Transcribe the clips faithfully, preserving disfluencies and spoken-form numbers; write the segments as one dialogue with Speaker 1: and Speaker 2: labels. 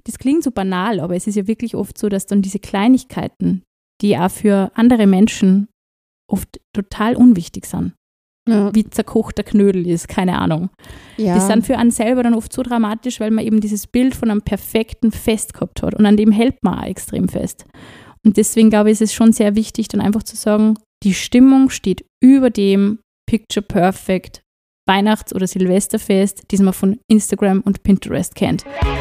Speaker 1: das klingt so banal, aber es ist ja wirklich oft so, dass dann diese Kleinigkeiten, die auch für andere Menschen oft total unwichtig sind, ja. wie zerkochter Knödel ist, keine Ahnung. Ja. Die sind für einen selber dann oft so dramatisch, weil man eben dieses Bild von einem perfekten Fest gehabt hat und an dem hält man auch extrem fest. Und deswegen glaube ich, ist es schon sehr wichtig, dann einfach zu sagen, die Stimmung steht über dem Picture Perfect Weihnachts- oder Silvesterfest, das man von Instagram und Pinterest kennt.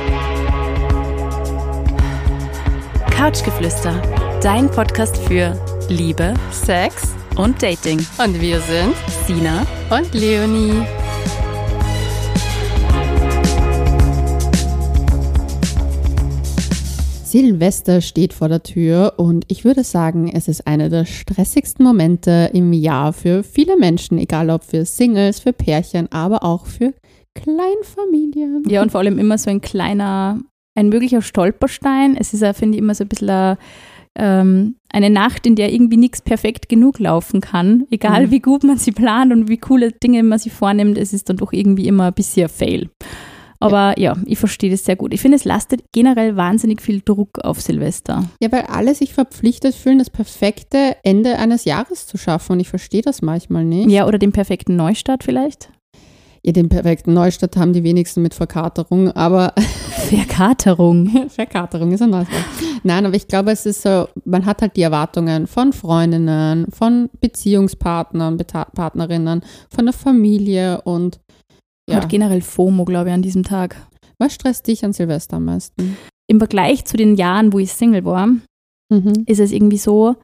Speaker 2: Couchgeflüster, dein Podcast für Liebe,
Speaker 3: Sex
Speaker 2: und Dating.
Speaker 3: Und wir sind
Speaker 2: Sina
Speaker 3: und Leonie. Silvester steht vor der Tür und ich würde sagen, es ist einer der stressigsten Momente im Jahr für viele Menschen, egal ob für Singles, für Pärchen, aber auch für Kleinfamilien.
Speaker 1: Ja, und vor allem immer so ein kleiner, ein möglicher Stolperstein. Es ist ja, finde ich, immer so ein bisschen eine, ähm, eine Nacht, in der irgendwie nichts perfekt genug laufen kann. Egal, mhm. wie gut man sie plant und wie coole Dinge man sich vornimmt, es ist dann doch irgendwie immer ein bisschen Fail. Aber ja. ja, ich verstehe das sehr gut. Ich finde, es lastet generell wahnsinnig viel Druck auf Silvester.
Speaker 3: Ja, weil alle sich verpflichtet fühlen, das perfekte Ende eines Jahres zu schaffen. Und ich verstehe das manchmal nicht.
Speaker 1: Ja, oder den perfekten Neustart vielleicht?
Speaker 3: Ja, den perfekten Neustart haben die wenigsten mit Verkaterung, aber...
Speaker 1: Verkaterung?
Speaker 3: Verkaterung ist ein neues Wort. Nein, aber ich glaube, es ist so, man hat halt die Erwartungen von Freundinnen, von Beziehungspartnern, Beta- Partnerinnen, von der Familie und
Speaker 1: ja. Hat generell FOMO, glaube ich, an diesem Tag.
Speaker 3: Was stresst dich an Silvester am meisten?
Speaker 1: Im Vergleich zu den Jahren, wo ich Single war, mhm. ist es irgendwie so,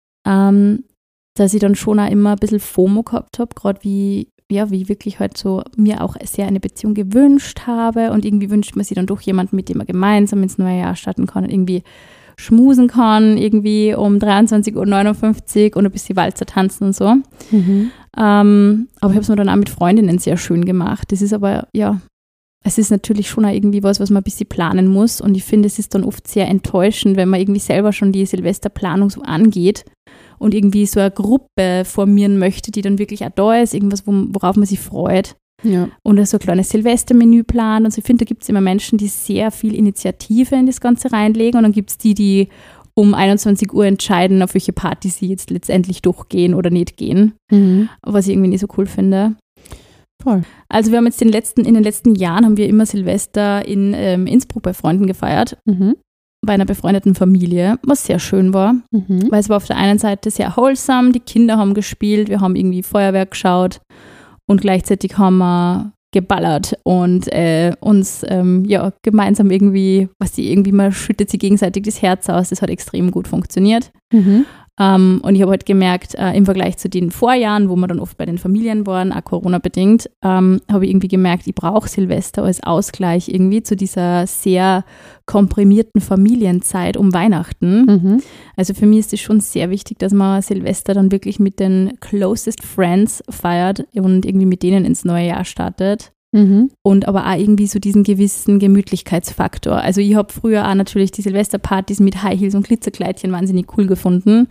Speaker 1: ähm, dass ich dann schon auch immer ein bisschen FOMO gehabt habe, gerade wie, ja, wie wirklich halt so mir auch sehr eine Beziehung gewünscht habe und irgendwie wünscht man sich dann doch jemanden, mit dem man gemeinsam ins neue Jahr starten kann und irgendwie schmusen kann, irgendwie um dreiundzwanzig Uhr neunundfünfzig und ein bisschen Walzer tanzen und so. Mhm. Ähm, aber ich habe es mir dann auch mit Freundinnen sehr schön gemacht. Das ist aber, ja, es ist natürlich schon auch irgendwie was, was man ein bisschen planen muss und ich finde, es ist dann oft sehr enttäuschend, wenn man irgendwie selber schon die Silvesterplanung so angeht und irgendwie so eine Gruppe formieren möchte, die dann wirklich auch da ist, irgendwas, worauf man sich freut. Ja. Und so ein kleines Silvestermenü planen und so. Ich finde, da gibt es immer Menschen, die sehr viel Initiative in das Ganze reinlegen und dann gibt es die, die um einundzwanzig Uhr entscheiden, auf welche Partys sie jetzt letztendlich durchgehen oder nicht gehen, mhm. was ich irgendwie nicht so cool finde.
Speaker 3: Voll.
Speaker 1: Also wir haben jetzt den letzten, in den letzten Jahren haben wir immer Silvester in ähm, Innsbruck bei Freunden gefeiert, mhm. bei einer befreundeten Familie, was sehr schön war, mhm. weil es war auf der einen Seite sehr wholesome, die Kinder haben gespielt, wir haben irgendwie Feuerwerk geschaut und gleichzeitig haben wir geballert und äh, uns ähm, ja, gemeinsam irgendwie, was die irgendwie, man schüttet sich gegenseitig das Herz aus, das hat extrem gut funktioniert. Mhm. Um, und ich habe halt gemerkt, äh, im Vergleich zu den Vorjahren, wo wir dann oft bei den Familien waren, auch Corona-bedingt, ähm, habe ich irgendwie gemerkt, ich brauche Silvester als Ausgleich irgendwie zu dieser sehr komprimierten Familienzeit um Weihnachten. Mhm. Also für mich ist es schon sehr wichtig, dass man Silvester dann wirklich mit den closest friends feiert und irgendwie mit denen ins neue Jahr startet. Mhm. Und aber auch irgendwie so diesen gewissen Gemütlichkeitsfaktor. Also ich habe früher auch natürlich die Silvesterpartys mit High Heels und Glitzerkleidchen wahnsinnig cool gefunden.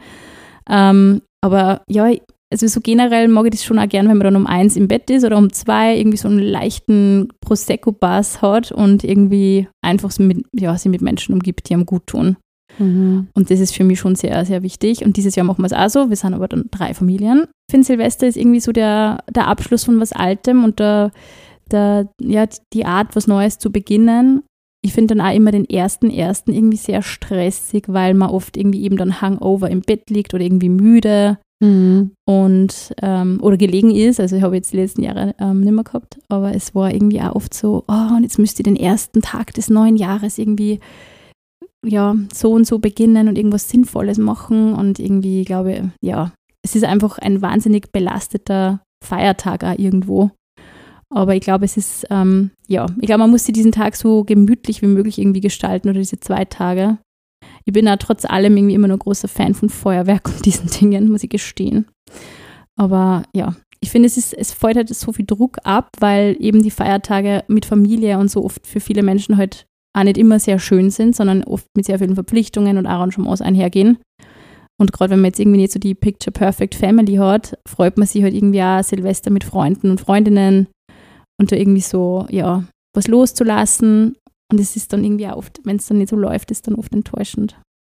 Speaker 1: Ähm, aber ja, also so generell mag ich das schon auch gern, wenn man dann um eins im Bett ist oder um zwei irgendwie so einen leichten Prosecco-Bass hat und irgendwie einfach so mit, ja, sich mit Menschen umgibt, die einem gut tun. Mhm. Und das ist für mich schon sehr, sehr wichtig. Und dieses Jahr machen wir es auch so. Wir sind aber dann drei Familien. Ich finde, Silvester ist irgendwie so der, der Abschluss von was Altem und der Der, ja, die Art, was Neues zu beginnen. Ich finde dann auch immer den ersten ersten irgendwie sehr stressig, weil man oft irgendwie eben dann hungover im Bett liegt oder irgendwie müde mhm. und ähm, oder gelegen ist. Also ich habe jetzt die letzten Jahre ähm, nicht mehr gehabt, aber es war irgendwie auch oft so, oh, und jetzt müsst ihr den ersten Tag des neuen Jahres irgendwie ja, so und so beginnen und irgendwas Sinnvolles machen und irgendwie, glaube ja, es ist einfach ein wahnsinnig belasteter Feiertag auch irgendwo. Aber ich glaube, es ist, ähm, ja, ich glaube, man muss sich diesen Tag so gemütlich wie möglich irgendwie gestalten oder diese zwei Tage. Ich bin auch trotz allem irgendwie immer noch großer Fan von Feuerwerk und diesen Dingen, muss ich gestehen. Aber ja, ich finde, es ist, es fällt halt so viel Druck ab, weil eben die Feiertage mit Familie und so oft für viele Menschen halt auch nicht immer sehr schön sind, sondern oft mit sehr vielen Verpflichtungen und Arrangements einhergehen. Und gerade wenn man jetzt irgendwie nicht so die Picture Perfect Family hat, freut man sich halt irgendwie auch Silvester mit Freunden und Freundinnen und da irgendwie so, ja, was loszulassen Und es ist dann irgendwie auch oft, wenn es dann nicht so läuft, ist dann oft enttäuschend.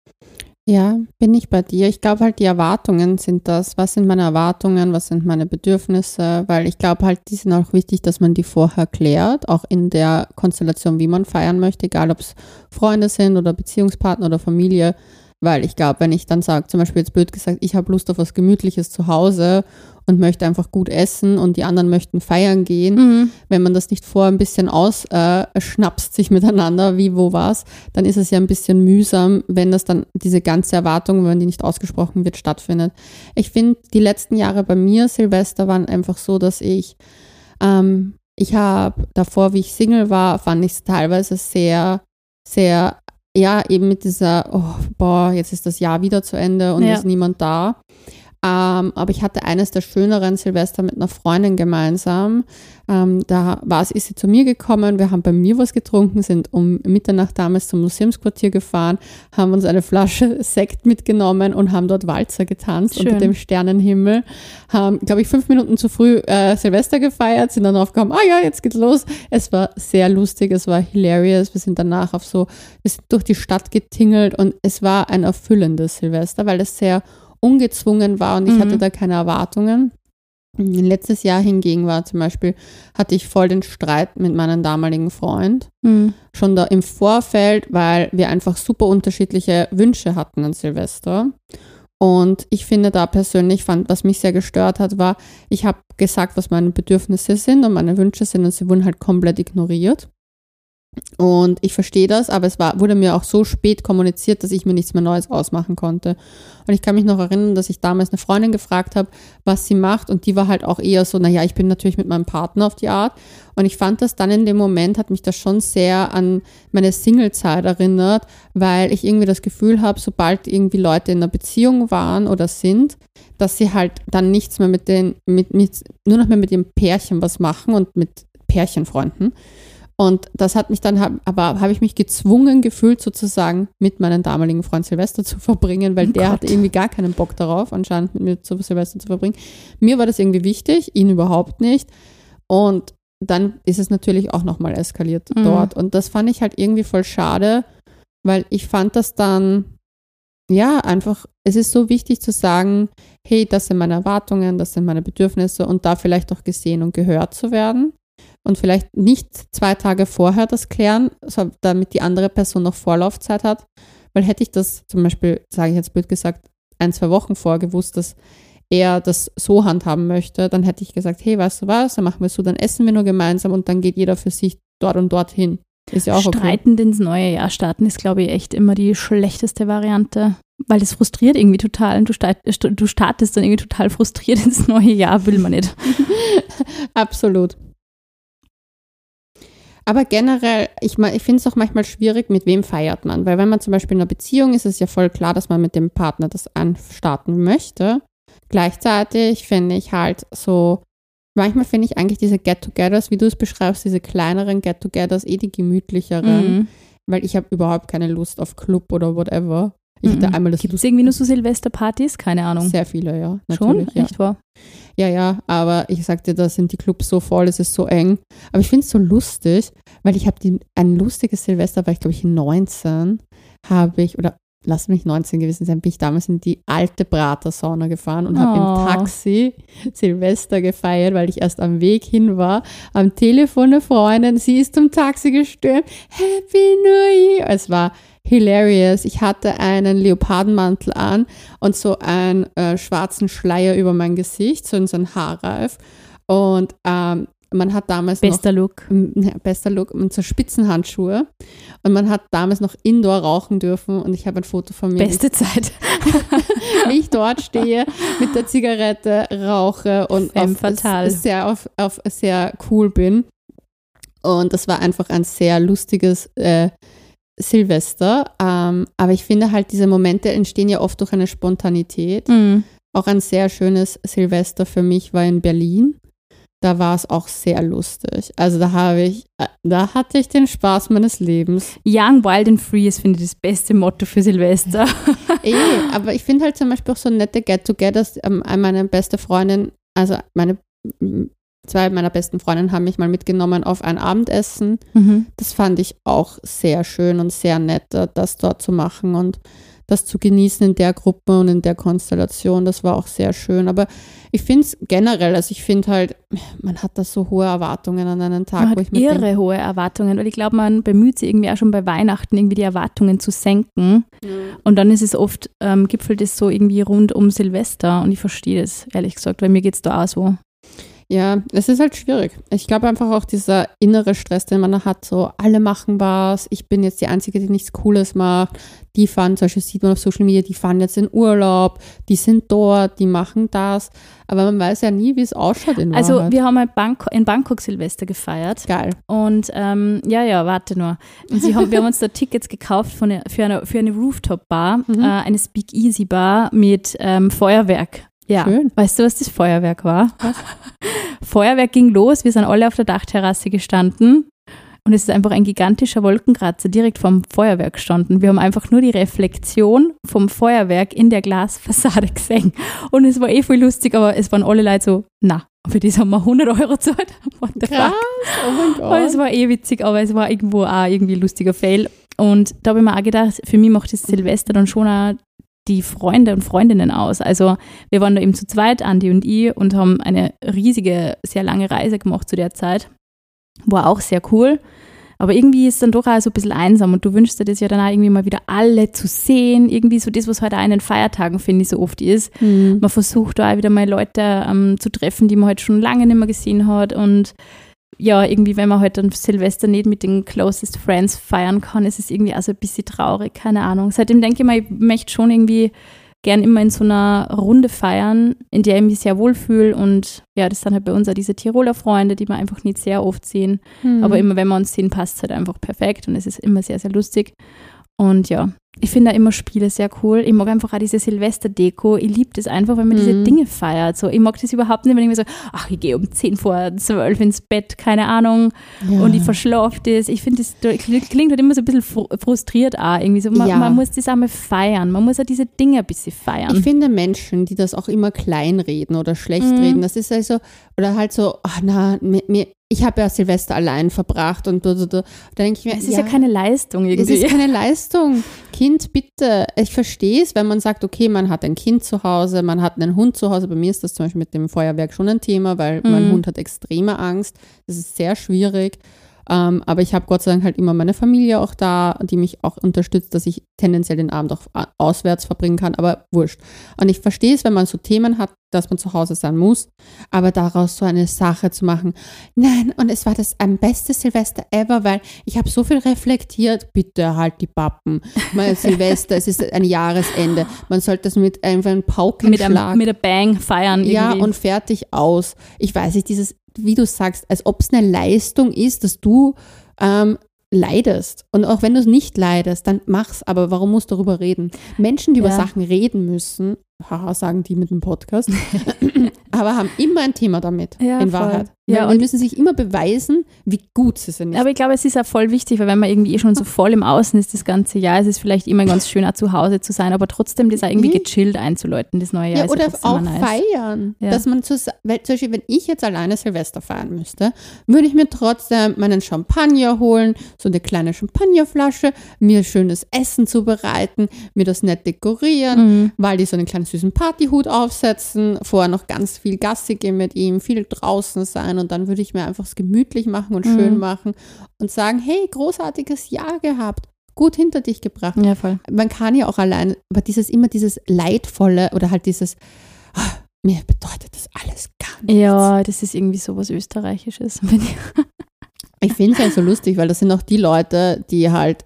Speaker 3: Ja, bin ich bei dir. Ich glaube halt, die Erwartungen sind das. Was sind meine Erwartungen? Was sind meine Bedürfnisse? Weil ich glaube halt, die sind auch wichtig, dass man die vorher klärt, auch in der Konstellation, wie man feiern möchte, egal ob es Freunde sind oder Beziehungspartner oder Familie. Weil ich glaube, wenn ich dann sage, zum Beispiel jetzt blöd gesagt, ich habe Lust auf was Gemütliches zu Hause und möchte einfach gut essen und die anderen möchten feiern gehen, mhm. wenn man das nicht vorher ein bisschen ausschnapst, äh, sich miteinander, wie, wo, was, dann ist es ja ein bisschen mühsam, wenn das dann, diese ganze Erwartung, wenn die nicht ausgesprochen wird, stattfindet. Ich finde, die letzten Jahre bei mir, Silvester, waren einfach so, dass ich, ähm, ich habe davor, wie ich Single war, fand ich es teilweise sehr, sehr ja, eben mit dieser, oh, boah, jetzt ist das Jahr wieder zu Ende und ja. ist niemand da. Ähm, aber ich hatte eines der schöneren Silvester mit einer Freundin gemeinsam. Ähm, da war es, ist sie zu mir gekommen, wir haben bei mir was getrunken, sind um Mitternacht damals zum Museumsquartier gefahren, haben uns eine Flasche Sekt mitgenommen und haben dort Walzer getanzt Schön. Unter dem Sternenhimmel. Haben, glaube ich, fünf Minuten zu früh äh, Silvester gefeiert, sind dann drauf gekommen, ah ja, jetzt geht's los. Es war sehr lustig, es war hilarious. Wir sind danach auf so, wir sind durch die Stadt getingelt und es war ein erfüllendes Silvester, weil es sehr ungezwungen war und ich mhm. hatte da keine Erwartungen. Letztes Jahr hingegen war zum Beispiel, hatte ich voll den Streit mit meinem damaligen Freund. Mhm. Schon da im Vorfeld, weil wir einfach super unterschiedliche Wünsche hatten an Silvester. Und ich finde da persönlich, fand, was mich sehr gestört hat, war, ich habe gesagt, was meine Bedürfnisse sind und meine Wünsche sind und sie wurden halt komplett ignoriert. Und ich verstehe das, aber es war, wurde mir auch so spät kommuniziert, dass ich mir nichts mehr Neues ausmachen konnte. Und ich kann mich noch erinnern, dass ich damals eine Freundin gefragt habe, was sie macht. Und die war halt auch eher so, naja, ich bin natürlich mit meinem Partner auf die Art. Und ich fand das dann in dem Moment, hat mich das schon sehr an meine Singlezeit erinnert, weil ich irgendwie das Gefühl habe, sobald irgendwie Leute in einer Beziehung waren oder sind, dass sie halt dann nichts mehr mit den, mit, mit nur noch mehr mit ihrem Pärchen was machen und mit Pärchenfreunden. Und das hat mich dann, aber habe ich mich gezwungen gefühlt, sozusagen mit meinem damaligen Freund Silvester zu verbringen, weil oh der Gott. hatte irgendwie gar keinen Bock darauf, anscheinend mit mir zu Silvester zu verbringen. Mir war das irgendwie wichtig, ihn überhaupt nicht. Und dann ist es natürlich auch nochmal eskaliert mhm. dort. Und das fand ich halt irgendwie voll schade, weil ich fand das dann, ja, einfach, es ist so wichtig zu sagen, hey, das sind meine Erwartungen, das sind meine Bedürfnisse und da vielleicht auch gesehen und gehört zu werden. Und vielleicht nicht zwei Tage vorher das klären, damit die andere Person noch Vorlaufzeit hat. Weil hätte ich das zum Beispiel, sage ich jetzt blöd gesagt, ein, zwei Wochen vorher gewusst, dass er das so handhaben möchte, dann hätte ich gesagt, hey, weißt du was, dann machen wir es so, dann essen wir nur gemeinsam und dann geht jeder für sich dort und dorthin. Ist ja auch okay. Streitend
Speaker 1: ins neue Jahr starten ist, glaube ich, echt immer die schlechteste Variante. Weil das frustriert irgendwie total. Und du, start, du startest dann irgendwie total frustriert ins neue Jahr, will man nicht.
Speaker 3: Absolut. Aber generell, ich, ich finde es auch manchmal schwierig, mit wem feiert man. Weil wenn man zum Beispiel in einer Beziehung ist, ist es ja voll klar, dass man mit dem Partner das anstarten möchte. Gleichzeitig finde ich halt so, manchmal finde ich eigentlich diese Get-Togethers, wie du es beschreibst, diese kleineren Get-Togethers, eh die gemütlicheren. Mhm. Weil ich habe überhaupt keine Lust auf Club oder whatever. Ich hatte einmal das
Speaker 1: Gibt es irgendwie nur so Silvesterpartys? Keine Ahnung.
Speaker 3: Sehr viele, ja.
Speaker 1: Schon?
Speaker 3: Ja.
Speaker 1: Echt wahr?
Speaker 3: Ja, ja, aber ich sagte, da sind die Clubs so voll, es ist so eng. Aber ich finde es so lustig, weil ich habe ein lustiges Silvester, war ich glaube ich neunzehn, habe ich, oder lass mich neunzehn gewesen sein, bin ich damals in die alte Prater-Sauna gefahren und habe
Speaker 1: oh.
Speaker 3: im Taxi Silvester gefeiert, weil ich erst am Weg hin war. Am Telefon eine Freundin, sie ist zum Taxi gestürmt. Happy New Year! Es war hilarious. Ich hatte einen Leopardenmantel an und so einen äh, schwarzen Schleier über mein Gesicht, so in so ein Haarreif. Und ähm, man hat damals
Speaker 1: bester
Speaker 3: noch...
Speaker 1: Look.
Speaker 3: Ja, bester Look. Und so Spitzenhandschuhe. Und man hat damals noch Indoor rauchen dürfen. Und ich habe ein Foto von mir.
Speaker 1: Beste Zeit.
Speaker 3: Wie ich dort stehe, mit der Zigarette rauche und auf,
Speaker 1: fatal.
Speaker 3: Sehr, auf, auf sehr cool bin. Und das war einfach ein sehr lustiges äh, Silvester, ähm, aber ich finde halt, diese Momente entstehen ja oft durch eine Spontanität. Mhm. Auch ein sehr schönes Silvester für mich war in Berlin. Da war es auch sehr lustig. Also da habe ich, da hatte ich den Spaß meines Lebens.
Speaker 1: Young, wild and free ist, finde ich, das beste Motto für Silvester.
Speaker 3: Eh, aber ich finde halt zum Beispiel auch so nette Get-Togethers. Ähm, meine beste Freundin, also meine zwei meiner besten Freundinnen haben mich mal mitgenommen auf ein Abendessen.
Speaker 1: Mhm.
Speaker 3: Das fand ich auch sehr schön und sehr nett, das dort zu machen und das zu genießen in der Gruppe und in der Konstellation. Das war auch sehr schön. Aber ich finde es generell, also ich finde halt, man hat da so hohe Erwartungen an einen Tag.
Speaker 1: Man
Speaker 3: wo
Speaker 1: hat
Speaker 3: ich mir
Speaker 1: irre
Speaker 3: denk,
Speaker 1: hohe Erwartungen, weil ich glaube, man bemüht sich irgendwie auch schon bei Weihnachten, irgendwie die Erwartungen zu senken.
Speaker 3: Ja.
Speaker 1: Und dann ist es oft, ähm, gipfelt es so irgendwie rund um Silvester und ich verstehe das, ehrlich gesagt, weil mir geht es da auch so.
Speaker 3: Ja, es ist halt schwierig. Ich glaube einfach auch dieser innere Stress, den man hat, so alle machen was, ich bin jetzt die Einzige, die nichts Cooles macht, die fahren, zum Beispiel sieht man auf Social Media, die fahren jetzt in Urlaub, die sind dort, die machen das, aber man weiß ja nie, wie es ausschaut in
Speaker 1: Also
Speaker 3: Wahrheit.
Speaker 1: wir haben halt Bangkok, in Bangkok Silvester gefeiert.
Speaker 3: Geil.
Speaker 1: Und ähm, ja, ja, warte nur. Und sie haben, wir haben uns da Tickets gekauft von eine, für eine, für eine Rooftop-Bar,
Speaker 3: Mhm.
Speaker 1: äh, eine Speak-Easy-Bar mit ähm, Feuerwerk. Ja,
Speaker 3: Schön.
Speaker 1: weißt du, was das Feuerwerk war? Feuerwerk ging los, wir sind alle auf der Dachterrasse gestanden und es ist einfach ein gigantischer Wolkenkratzer direkt vom Feuerwerk gestanden. Wir haben einfach nur die Reflexion vom Feuerwerk in der Glasfassade gesehen und es war eh voll lustig, aber es waren alle Leute so, na, für das haben wir hundert Euro gezahlt. What the
Speaker 3: Krass,
Speaker 1: fuck?
Speaker 3: oh mein
Speaker 1: Und
Speaker 3: Gott.
Speaker 1: es war eh witzig, aber es war irgendwo auch irgendwie ein lustiger Fail. Und da habe ich mir auch gedacht, für mich macht das Silvester dann schon auch die Freunde und Freundinnen aus. Also wir waren da eben zu zweit, Andi und ich, und haben eine riesige, sehr lange Reise gemacht zu der Zeit. War auch sehr cool. Aber irgendwie ist es dann doch auch so ein bisschen einsam und du wünschst dir das ja dann auch irgendwie mal wieder alle zu sehen. Irgendwie so das, was halt auch in den Feiertagen, finde ich, so oft ist.
Speaker 3: Hm.
Speaker 1: Man versucht da auch wieder mal Leute ähm, zu treffen, die man halt schon lange nicht mehr gesehen hat und ja, irgendwie, wenn man halt dann Silvester nicht mit den closest friends feiern kann, ist es irgendwie auch so ein bisschen traurig, keine Ahnung. Seitdem denke ich mal, ich möchte schon irgendwie gern immer in so einer Runde feiern, in der ich mich sehr wohlfühle und ja, das sind halt bei uns auch diese Tiroler Freunde, die wir einfach nicht sehr oft sehen,
Speaker 3: Hm.
Speaker 1: aber immer wenn wir uns sehen, passt es halt einfach perfekt und es ist immer sehr, sehr lustig und ja, ich finde da immer Spiele sehr cool. Ich mag einfach auch diese Silvester-Deko. Ich liebe das einfach, wenn man
Speaker 3: Mhm.
Speaker 1: diese Dinge feiert. So, ich mag das überhaupt nicht, wenn ich mir so, ach, ich gehe um zehn vor zwölf ins Bett, keine Ahnung,
Speaker 3: Ja.
Speaker 1: und ich verschlafe das. Ich finde, das klingt halt immer so ein bisschen fru- frustriert auch irgendwie. So, man,
Speaker 3: Ja.
Speaker 1: man muss das auch mal feiern. Man muss auch diese Dinge ein bisschen feiern.
Speaker 3: Ich finde Menschen, die das auch immer kleinreden oder schlecht
Speaker 1: Mhm.
Speaker 3: reden, das ist also, oder halt so, ach na, mir, mir, ich habe ja Silvester allein verbracht und da, da, da. Da denke ich mir,
Speaker 1: es ist ja, keine Leistung
Speaker 3: es
Speaker 1: irgendwie.
Speaker 3: ist keine Leistung. Kind, bitte. Ich verstehe es, wenn man sagt, okay, man hat ein Kind zu Hause, man hat einen Hund zu Hause. Bei mir ist das zum Beispiel mit dem Feuerwerk schon ein Thema, weil mein
Speaker 1: Mhm.
Speaker 3: Hund hat extreme Angst. Das ist sehr schwierig. Ähm, aber ich habe Gott sei Dank halt immer meine Familie auch da, die mich auch unterstützt, dass ich tendenziell den Abend auch a- auswärts verbringen kann, aber wurscht. Und ich verstehe es, wenn man so Themen hat, dass man zu Hause sein muss, aber daraus so eine Sache zu machen, nein, und es war das am beste Silvester ever, weil ich habe so viel reflektiert, bitte halt die Pappen. Mein Silvester, es ist ein Jahresende, man sollte das mit einfach einem
Speaker 1: mit, einem,
Speaker 3: Paukenschlag.
Speaker 1: mit einem Bang feiern irgendwie.
Speaker 3: Ja, und fertig aus. Ich weiß nicht, dieses, wie du sagst, als ob es eine Leistung ist, dass du ähm, leidest. Und auch wenn du es nicht leidest, dann mach's. Aber warum musst du darüber reden? Menschen, die
Speaker 1: Ja.
Speaker 3: über Sachen reden müssen, haha, sagen die mit dem Podcast, aber haben immer ein Thema damit,
Speaker 1: Ja,
Speaker 3: in
Speaker 1: voll.
Speaker 3: Wahrheit.
Speaker 1: Ja,
Speaker 3: Weil
Speaker 1: und-
Speaker 3: die müssen sich immer beweisen, wie gut sie sind.
Speaker 1: Aber ich glaube, es ist auch voll wichtig, weil wenn man irgendwie eh schon so voll im Außen ist das ganze Jahr, es ist vielleicht immer ganz schön auch zu Hause zu sein, aber trotzdem das auch irgendwie
Speaker 3: Mhm.
Speaker 1: gechillt einzuläuten, das neue Jahr
Speaker 3: Ja,
Speaker 1: ist
Speaker 3: oder
Speaker 1: ja trotzdem
Speaker 3: auch
Speaker 1: nice.
Speaker 3: feiern.
Speaker 1: Ja.
Speaker 3: Dass man zu, weil zum Beispiel, wenn ich jetzt alleine Silvester feiern müsste, würde ich mir trotzdem meinen Champagner holen, so eine kleine Champagnerflasche, mir schönes Essen zubereiten, mir das nett dekorieren,
Speaker 1: Mhm.
Speaker 3: weil die so einen kleinen süßen Partyhut aufsetzen, vorher noch ganz viel Gassi gehen mit ihm, viel draußen sein und dann würde ich mir einfach es gemütlich machen und schön
Speaker 1: Mhm.
Speaker 3: machen und sagen, hey, großartiges Jahr gehabt, gut hinter dich gebracht.
Speaker 1: Ja, voll.
Speaker 3: Man kann ja auch allein, aber dieses immer dieses Leidvolle oder halt dieses, ah, mir bedeutet das alles gar nichts.
Speaker 1: Ja, das ist irgendwie so was Österreichisches. Wenn ich-
Speaker 3: Ich finde es halt so lustig, weil das sind auch die Leute, die halt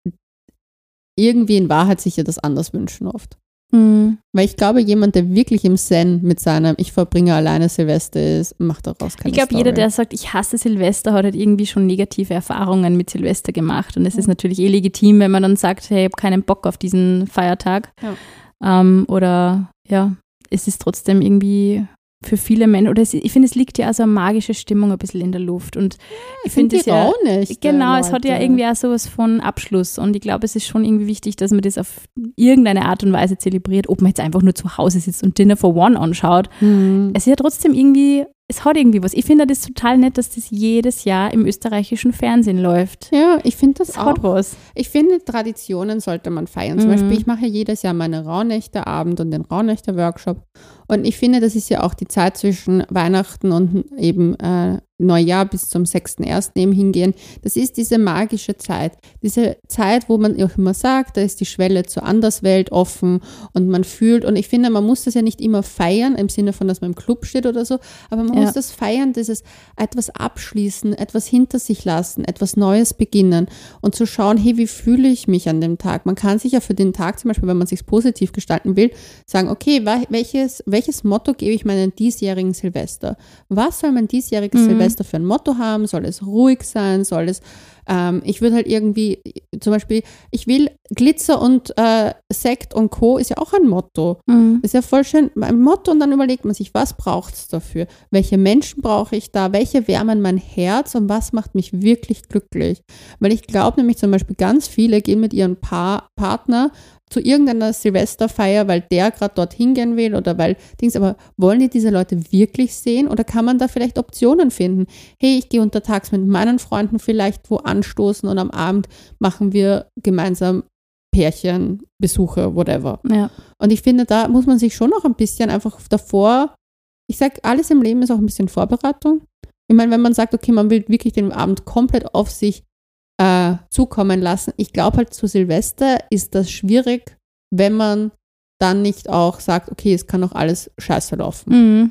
Speaker 3: irgendwie in Wahrheit sich ja das anders wünschen oft.
Speaker 1: Mhm.
Speaker 3: Weil ich glaube, jemand, der wirklich im Zen mit seinem Ich verbringe alleine Silvester ist, macht daraus keine
Speaker 1: Ich glaube,
Speaker 3: Story.
Speaker 1: jeder, der sagt, ich hasse Silvester, hat halt irgendwie schon negative Erfahrungen mit Silvester gemacht. Und es ist natürlich eh legitim, wenn man dann sagt, hey, ich habe keinen Bock auf diesen Feiertag.
Speaker 3: Ja.
Speaker 1: Ähm, oder ja, es ist trotzdem irgendwie für viele Menschen, oder es, ich finde, es liegt ja auch so eine magische Stimmung ein bisschen in der Luft. Und ich finde es ja,
Speaker 3: nicht,
Speaker 1: genau,
Speaker 3: Leute.
Speaker 1: Es hat ja irgendwie auch sowas von Abschluss. Und ich glaube, es ist schon irgendwie wichtig, dass man das auf irgendeine Art und Weise zelebriert, ob man jetzt einfach nur zu Hause sitzt und Dinner for One anschaut.
Speaker 3: Mhm.
Speaker 1: Es ist ja trotzdem irgendwie, es hat irgendwie was. Ich finde das total nett, dass das jedes Jahr im österreichischen Fernsehen läuft.
Speaker 3: Ja, ich finde das
Speaker 1: Es
Speaker 3: auch.
Speaker 1: hat was.
Speaker 3: Ich finde, Traditionen sollte man feiern. Zum
Speaker 1: Mhm.
Speaker 3: Beispiel, ich mache jedes Jahr meine Rauhnächte-Abend und den Rauhnächte-Workshop. Und ich finde, das ist ja auch die Zeit zwischen Weihnachten und eben äh, Neujahr bis zum sechsten ersten eben hingehen. Das ist diese magische Zeit. Diese Zeit, wo man auch immer sagt, da ist die Schwelle zur Anderswelt offen und man fühlt. Und ich finde, man muss das ja nicht immer feiern, im Sinne von, dass man im Club steht oder so, aber man
Speaker 1: Ja.
Speaker 3: muss das feiern, dieses etwas abschließen, etwas hinter sich lassen, etwas Neues beginnen und zu schauen, hey, wie fühle ich mich an dem Tag? Man kann sich ja für den Tag zum Beispiel, wenn man es sich positiv gestalten will, sagen, okay, welches, welches Motto gebe ich meinem diesjährigen Silvester? Was soll mein diesjähriges
Speaker 1: Mhm.
Speaker 3: Silvester für ein Motto haben? Soll es ruhig sein? Soll es, ähm, ich würde halt irgendwie, zum Beispiel, ich will Glitzer und äh, Sekt und Co. ist ja auch ein Motto.
Speaker 1: Mhm.
Speaker 3: Ist ja voll schön, ein Motto, und dann überlegt man sich, was braucht es dafür? Welche Menschen brauche ich da? Welche wärmen mein Herz und was macht mich wirklich glücklich? Weil ich glaube nämlich zum Beispiel, ganz viele gehen mit ihrem pa- Partner zu irgendeiner Silvesterfeier, weil der gerade dorthin gehen will oder weil Dings, aber wollen die diese Leute wirklich sehen oder kann man da vielleicht Optionen finden? Hey, ich gehe untertags mit meinen Freunden vielleicht wo anstoßen und am Abend machen wir gemeinsam Pärchenbesuche, whatever.
Speaker 1: Ja.
Speaker 3: Und ich finde, da muss man sich schon noch ein bisschen einfach davor, ich sage, alles im Leben ist auch ein bisschen Vorbereitung. Ich meine, wenn man sagt, okay, man will wirklich den Abend komplett auf sich äh, zukommen lassen, ich glaube halt zu Silvester ist das schwierig, wenn man dann nicht auch sagt, okay, es kann auch alles scheiße laufen.
Speaker 1: Mhm.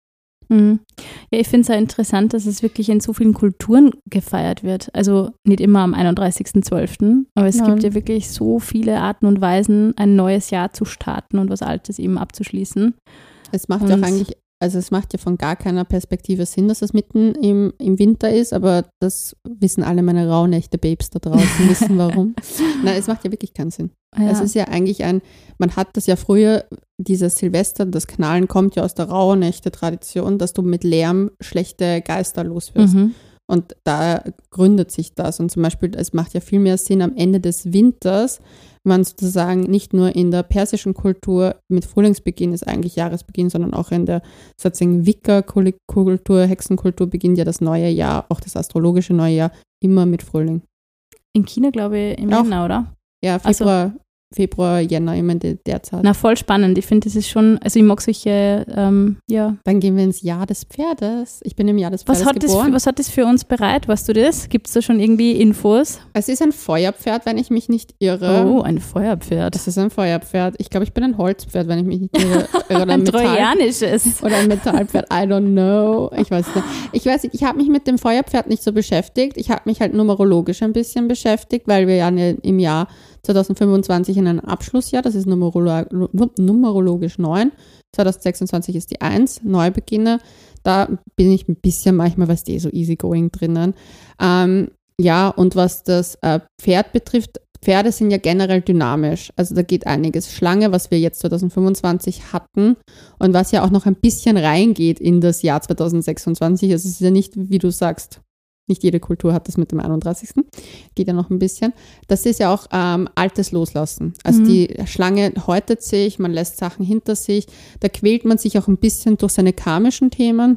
Speaker 1: Mhm. Ja, ich finde es ja interessant, dass es wirklich in so vielen Kulturen gefeiert wird. Also nicht immer am einunddreißigsten zwölften, aber es
Speaker 3: Ja.
Speaker 1: gibt ja wirklich so viele Arten und Weisen, ein neues Jahr zu starten und was Altes eben abzuschließen.
Speaker 3: Es macht ja auch
Speaker 1: Und-
Speaker 3: eigentlich, also es macht ja von gar keiner Perspektive Sinn, dass es mitten im, im Winter ist, aber das wissen alle meine Rauhnächte-Babes da draußen, wissen warum. Nein, es macht ja wirklich keinen Sinn.
Speaker 1: Ja.
Speaker 3: Es ist ja eigentlich ein, man hat das ja früher, dieses Silvester, das Knallen kommt ja aus der Rauhnächte-Tradition, dass du mit Lärm schlechte Geister loswirst.
Speaker 1: Mhm.
Speaker 3: Und da gründet sich das. Und zum Beispiel, es macht ja viel mehr Sinn am Ende des Winters, man sozusagen nicht nur in der persischen Kultur mit Frühlingsbeginn ist eigentlich Jahresbeginn, sondern auch in der sozusagen Wicca-Kultur, Hexenkultur beginnt ja das neue Jahr, auch das astrologische neue Jahr, immer mit Frühling.
Speaker 1: In China, glaube ich, im
Speaker 3: Auch.
Speaker 1: Jänner, oder?
Speaker 3: Ja,
Speaker 1: Also-
Speaker 3: Februar, Februar, Jänner, immer in der, der Zeit.
Speaker 1: Na, voll spannend. Ich finde, das ist schon, also ich mag solche, ähm, ja.
Speaker 3: Dann gehen wir ins Jahr des Pferdes. Ich bin im Jahr des
Speaker 1: Was
Speaker 3: Pferdes
Speaker 1: hat, das,
Speaker 3: geboren.
Speaker 1: was hat das für uns bereit? Weißt du das? Gibt es da schon irgendwie Infos?
Speaker 3: Es ist ein Feuerpferd, wenn ich mich nicht irre.
Speaker 1: Oh, ein Feuerpferd.
Speaker 3: Das ist ein Feuerpferd. Ich glaube, ich bin ein Holzpferd, wenn ich mich nicht irre. Oder
Speaker 1: Ein
Speaker 3: ein Metall.
Speaker 1: trojanisches.
Speaker 3: Oder ein Metallpferd, I don't know. Ich weiß nicht. Ich weiß nicht, ich habe mich mit dem Feuerpferd nicht so beschäftigt. Ich habe mich halt numerologisch ein bisschen beschäftigt, weil wir ja im Jahr zwanzig fünfundzwanzig in einem Abschlussjahr, das ist numerolo- numerologisch neun. zwanzig sechsundzwanzig ist die eins, Neubeginne. Da bin ich ein bisschen manchmal, was die so easygoing drinnen. Ähm, ja, und was das äh, Pferd betrifft, Pferde sind ja generell dynamisch. Also da geht einiges. Schlange, was wir jetzt zwanzig fünfundzwanzig hatten und was ja auch noch ein bisschen reingeht in das Jahr zwanzig sechsundzwanzig. Also es ist ja nicht, wie du sagst, nicht jede Kultur hat das mit dem einunddreißigsten Geht ja noch ein bisschen. Das ist ja auch ähm, altes Loslassen. Also
Speaker 1: Mhm.
Speaker 3: die Schlange häutet sich, man lässt Sachen hinter sich. Da quält man sich auch ein bisschen durch seine karmischen Themen.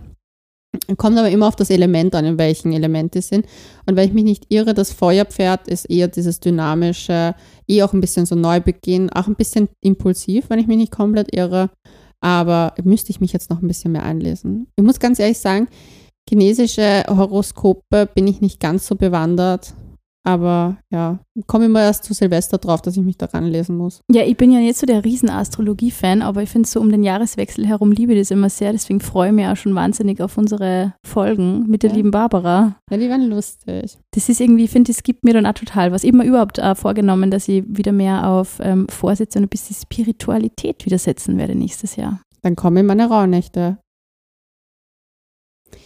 Speaker 3: Kommt aber immer auf das Element an, in welchen Element die sind. Und wenn ich mich nicht irre, das Feuerpferd ist eher dieses dynamische, eher auch ein bisschen so Neubeginn, auch ein bisschen impulsiv, wenn ich mich nicht komplett irre. Aber müsste ich mich jetzt noch ein bisschen mehr einlesen. Ich muss ganz ehrlich sagen, chinesische Horoskope bin ich nicht ganz so bewandert. Aber ja, komme immer erst zu Silvester drauf, dass ich mich daran lesen muss.
Speaker 1: Ja, ich bin ja nicht so der Riesen-Astrologie-Fan, aber ich finde so um den Jahreswechsel herum liebe ich das immer sehr. Deswegen freue ich mich auch schon wahnsinnig auf unsere Folgen mit der
Speaker 3: Ja.
Speaker 1: lieben Barbara.
Speaker 3: Ja, die werden lustig.
Speaker 1: Das ist irgendwie, ich finde, das gibt mir dann auch total was. Ich habe mir überhaupt äh, vorgenommen, dass ich wieder mehr auf ähm, Vorsätze und ein bisschen Spiritualität wieder setzen werde nächstes Jahr.
Speaker 3: Dann kommen meine Rauhnächte.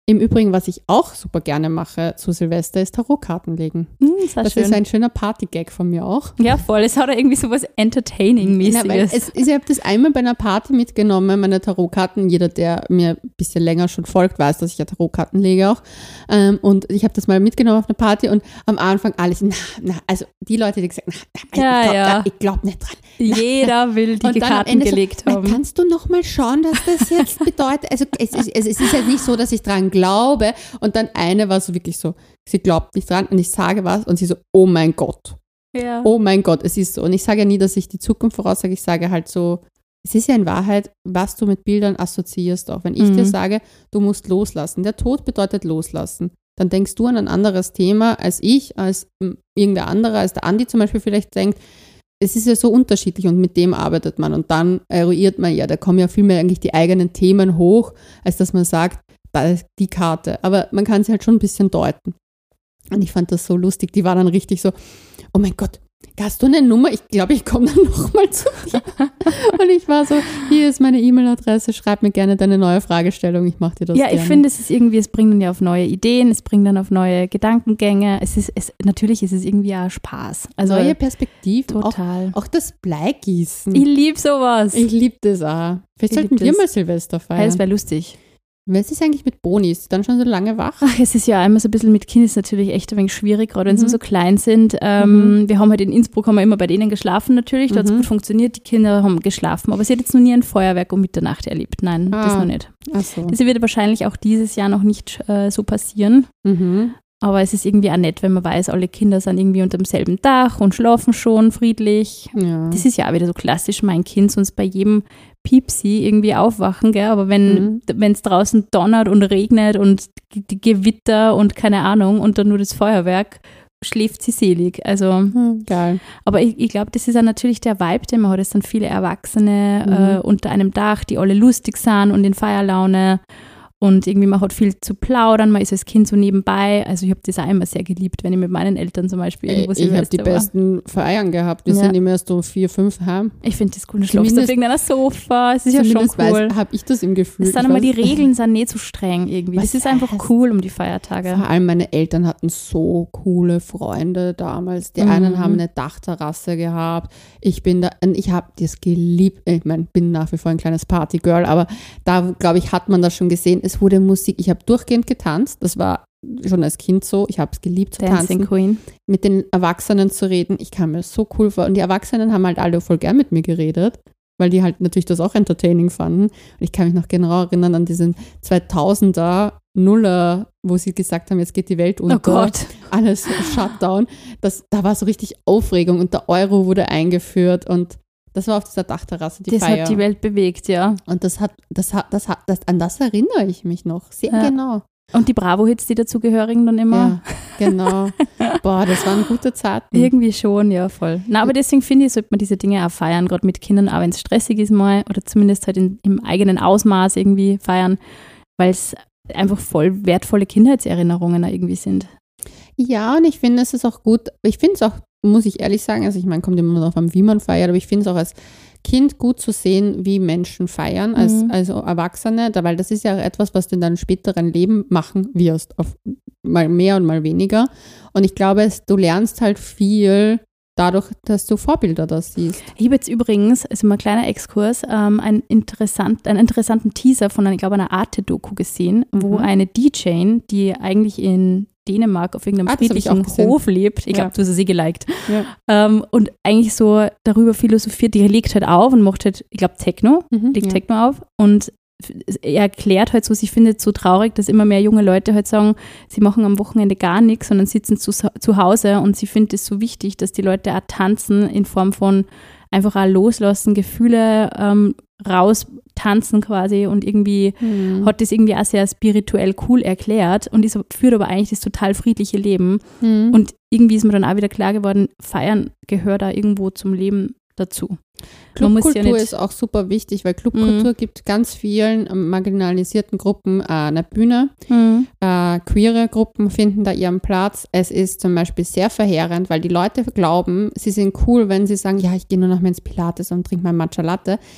Speaker 3: Im Übrigen, was ich auch super gerne mache zu Silvester, ist Tarotkarten legen.
Speaker 1: Mm, das
Speaker 3: das
Speaker 1: schön.
Speaker 3: ist ein schöner Party-Gag von mir auch.
Speaker 1: Ja, voll. Es hat ja irgendwie so was Entertaining-mäßiges.
Speaker 3: Ja, weil es, ich habe das einmal bei einer Party mitgenommen, meine Tarotkarten. Jeder, der mir ein bisschen länger schon folgt, weiß, dass ich ja Tarotkarten lege auch. Ähm, und ich habe das mal mitgenommen auf eine Party und am Anfang alles, na, na, also die Leute, die gesagt haben, na,
Speaker 1: ja,
Speaker 3: ich glaube
Speaker 1: ja.
Speaker 3: glaub nicht dran.
Speaker 1: Na, Jeder will die Karten gelegt
Speaker 3: so,
Speaker 1: haben.
Speaker 3: Na, kannst du noch mal schauen, was das jetzt bedeutet? Also es ist, es ist halt nicht so, dass ich dran glaube. Und dann eine war so wirklich so, sie glaubt nicht dran und ich sage was und sie so, oh mein Gott.
Speaker 1: Ja.
Speaker 3: Oh mein Gott, es ist so. Und ich sage ja nie, dass ich die Zukunft voraussage, ich sage halt so, es ist ja in Wahrheit, was du mit Bildern assoziierst auch. Wenn ich
Speaker 1: mhm.
Speaker 3: dir sage, du musst loslassen, der Tod bedeutet loslassen, dann denkst du an ein anderes Thema als ich, als irgendein anderer, als der Andi zum Beispiel vielleicht denkt. Es ist ja so unterschiedlich und mit dem arbeitet man und dann eruiert man ja, da kommen ja viel mehr eigentlich die eigenen Themen hoch, als dass man sagt, da ist die Karte. Aber man kann sie halt schon ein bisschen deuten. Und ich fand das so lustig, die war dann richtig so, oh mein Gott, hast du eine Nummer? Ich glaube, ich komme dann nochmal zu dir. Und ich war so, hier ist meine E-Mail-Adresse, schreib mir gerne deine neue Fragestellung, ich mache dir das
Speaker 1: Ja,
Speaker 3: gerne.
Speaker 1: ich finde, es ist irgendwie, es bringt dann ja auf neue Ideen, es bringt dann auf neue Gedankengänge. Es ist, es, natürlich ist es irgendwie auch Spaß. Also
Speaker 3: neue Perspektiven,
Speaker 1: total.
Speaker 3: Auch, auch das Bleigießen.
Speaker 1: Ich liebe sowas.
Speaker 3: Ich liebe das auch. Vielleicht
Speaker 1: Ich
Speaker 3: sollten
Speaker 1: lieb
Speaker 3: wir
Speaker 1: das.
Speaker 3: mal Silvester feiern.
Speaker 1: Ja, das wäre lustig.
Speaker 3: Was ist eigentlich mit Bonis? Dann schon so lange wach?
Speaker 1: Ach, es ist ja einmal so ein bisschen mit Kindern ist natürlich echt ein wenig schwierig, gerade wenn
Speaker 3: Mhm.
Speaker 1: sie so klein sind. Ähm,
Speaker 3: Mhm.
Speaker 1: Wir haben halt in Innsbruck haben wir immer bei denen geschlafen natürlich, da hat es
Speaker 3: Mhm.
Speaker 1: gut funktioniert, die Kinder haben geschlafen, aber sie hat jetzt noch nie ein Feuerwerk um Mitternacht erlebt. Nein, das
Speaker 3: Ah.
Speaker 1: noch nicht.
Speaker 3: Ach so.
Speaker 1: Das wird wahrscheinlich auch dieses Jahr noch nicht äh, so passieren.
Speaker 3: Mhm.
Speaker 1: Aber es ist irgendwie auch nett, wenn man weiß, alle Kinder sind irgendwie unter demselben Dach und schlafen schon friedlich.
Speaker 3: Ja.
Speaker 1: Das ist ja auch wieder so klassisch, mein Kind sonst bei jedem Piepsi irgendwie aufwachen, gell? Aber wenn
Speaker 3: Mhm.
Speaker 1: es draußen donnert und regnet und die Gewitter und keine Ahnung und dann nur das Feuerwerk, schläft sie selig. Also,
Speaker 3: Hm, geil.
Speaker 1: aber ich, ich glaube, das ist ja natürlich der Vibe, den man hat. Es sind viele Erwachsene
Speaker 3: Mhm.
Speaker 1: äh, unter einem Dach, die alle lustig sind und in Feierlaune. Und irgendwie man hat viel zu plaudern, man ist als Kind so nebenbei. Also ich habe das auch immer sehr geliebt, wenn ich mit meinen Eltern zum Beispiel irgendwo
Speaker 3: Ich habe die
Speaker 1: Silvester war.
Speaker 3: besten Feiern gehabt. Wir
Speaker 1: Ja.
Speaker 3: sind immer erst um vier, fünf heim.
Speaker 1: Ich finde das cool. Du schlafst auf
Speaker 3: Zumindest-
Speaker 1: irgendeiner Sofa. Es ist ja schon cool.
Speaker 3: habe ich das im Gefühl.
Speaker 1: Es sind
Speaker 3: Ich
Speaker 1: aber die
Speaker 3: weiß-
Speaker 1: Regeln sind nicht so streng irgendwie.
Speaker 3: Was
Speaker 1: Das ist einfach
Speaker 3: heißt-
Speaker 1: cool um die Feiertage.
Speaker 3: Vor allem meine Eltern hatten so coole Freunde damals. Die
Speaker 1: Mhm.
Speaker 3: einen haben eine Dachterrasse gehabt. Ich bin da, und ich habe das geliebt. Ich meine, bin nach wie vor ein kleines Partygirl, aber da, glaube ich, hat man das schon gesehen. Es wurde Musik. Ich habe durchgehend getanzt. Das war schon als Kind so. Ich habe es geliebt zu
Speaker 1: Dancing
Speaker 3: tanzen.
Speaker 1: Queen.
Speaker 3: Mit den Erwachsenen zu reden. Ich kam mir so cool vor. Und die Erwachsenen haben halt alle voll gern mit mir geredet, weil die halt natürlich das auch entertaining fanden. Und ich kann mich noch genau erinnern an diesen zweitausender Nuller, wo sie gesagt haben, jetzt geht die Welt unter.
Speaker 1: Oh Gott.
Speaker 3: Alles Shutdown. Das, da war so richtig Aufregung und der Euro wurde eingeführt und das war auf dieser Dachterrasse die
Speaker 1: Das
Speaker 3: Feier.
Speaker 1: hat die Welt bewegt, ja.
Speaker 3: Und das hat, das hat, das hat, das, an das erinnere ich mich noch sehr
Speaker 1: Ja.
Speaker 3: genau.
Speaker 1: Und die Bravo-Hits, die dazugehörigen dann immer.
Speaker 3: Ja, genau. Boah, das waren gute Zeiten.
Speaker 1: Irgendwie schon, ja, voll. Na, aber deswegen finde ich, sollte man diese Dinge auch feiern, gerade mit Kindern, auch wenn es stressig ist mal oder zumindest halt in, im eigenen Ausmaß irgendwie feiern, weil es einfach voll wertvolle Kindheitserinnerungen auch irgendwie sind.
Speaker 3: Ja, und ich finde, es ist auch gut, ich finde es auch, muss ich ehrlich sagen, also ich meine, kommt immer darauf an, wie man feiert, aber ich finde es auch als Kind gut zu sehen, wie Menschen feiern, als,
Speaker 1: Mhm.
Speaker 3: also Erwachsene, da, weil das ist ja etwas, was du in deinem späteren Leben machen wirst, auf mal mehr und mal weniger. Und ich glaube, es, du lernst halt viel dadurch, dass du Vorbilder da siehst.
Speaker 1: Ich habe jetzt übrigens, also mal ein kleiner Exkurs, ähm, einen, interessant, einen interessanten Teaser von, einer, ich glaube, einer Arte-Doku gesehen, wo
Speaker 3: Mhm.
Speaker 1: eine D J, die eigentlich in Dänemark auf irgendeinem
Speaker 3: Ah, das hab ich
Speaker 1: friedlichen
Speaker 3: auch gesehen.
Speaker 1: Hof lebt, ich glaube,
Speaker 3: Ja.
Speaker 1: du hast sie geliked,
Speaker 3: Ja.
Speaker 1: ähm, und eigentlich so darüber philosophiert, die legt halt auf und macht halt, ich glaube, Techno,
Speaker 3: Mhm,
Speaker 1: legt
Speaker 3: ja.
Speaker 1: Techno auf und er erklärt halt so, sie findet es so traurig, dass immer mehr junge Leute halt sagen, sie machen am Wochenende gar nichts, sondern sitzen zu, zu Hause und sie findet es so wichtig, dass die Leute auch tanzen in Form von einfach auch loslassen, Gefühle ähm, raustanzen quasi und irgendwie
Speaker 3: Mhm.
Speaker 1: hat das irgendwie auch sehr spirituell cool erklärt und ist, führt aber eigentlich das total friedliche Leben
Speaker 3: Mhm.
Speaker 1: und irgendwie ist mir dann auch wieder klar geworden, Feiern gehört da irgendwo zum Leben dazu. Man muss ja
Speaker 3: Clubkultur
Speaker 1: nicht-
Speaker 3: ist auch super wichtig, weil Clubkultur gibt ganz vielen ähm, marginalisierten Gruppen äh, eine Bühne.
Speaker 1: Mhm.
Speaker 3: Äh, queere Gruppen finden da ihren Platz. Es ist zum Beispiel sehr verheerend, weil die Leute glauben, sie sind cool, wenn sie sagen, ja, ich gehe nur noch mal ins Pilates und trinke mein Matcha Latte.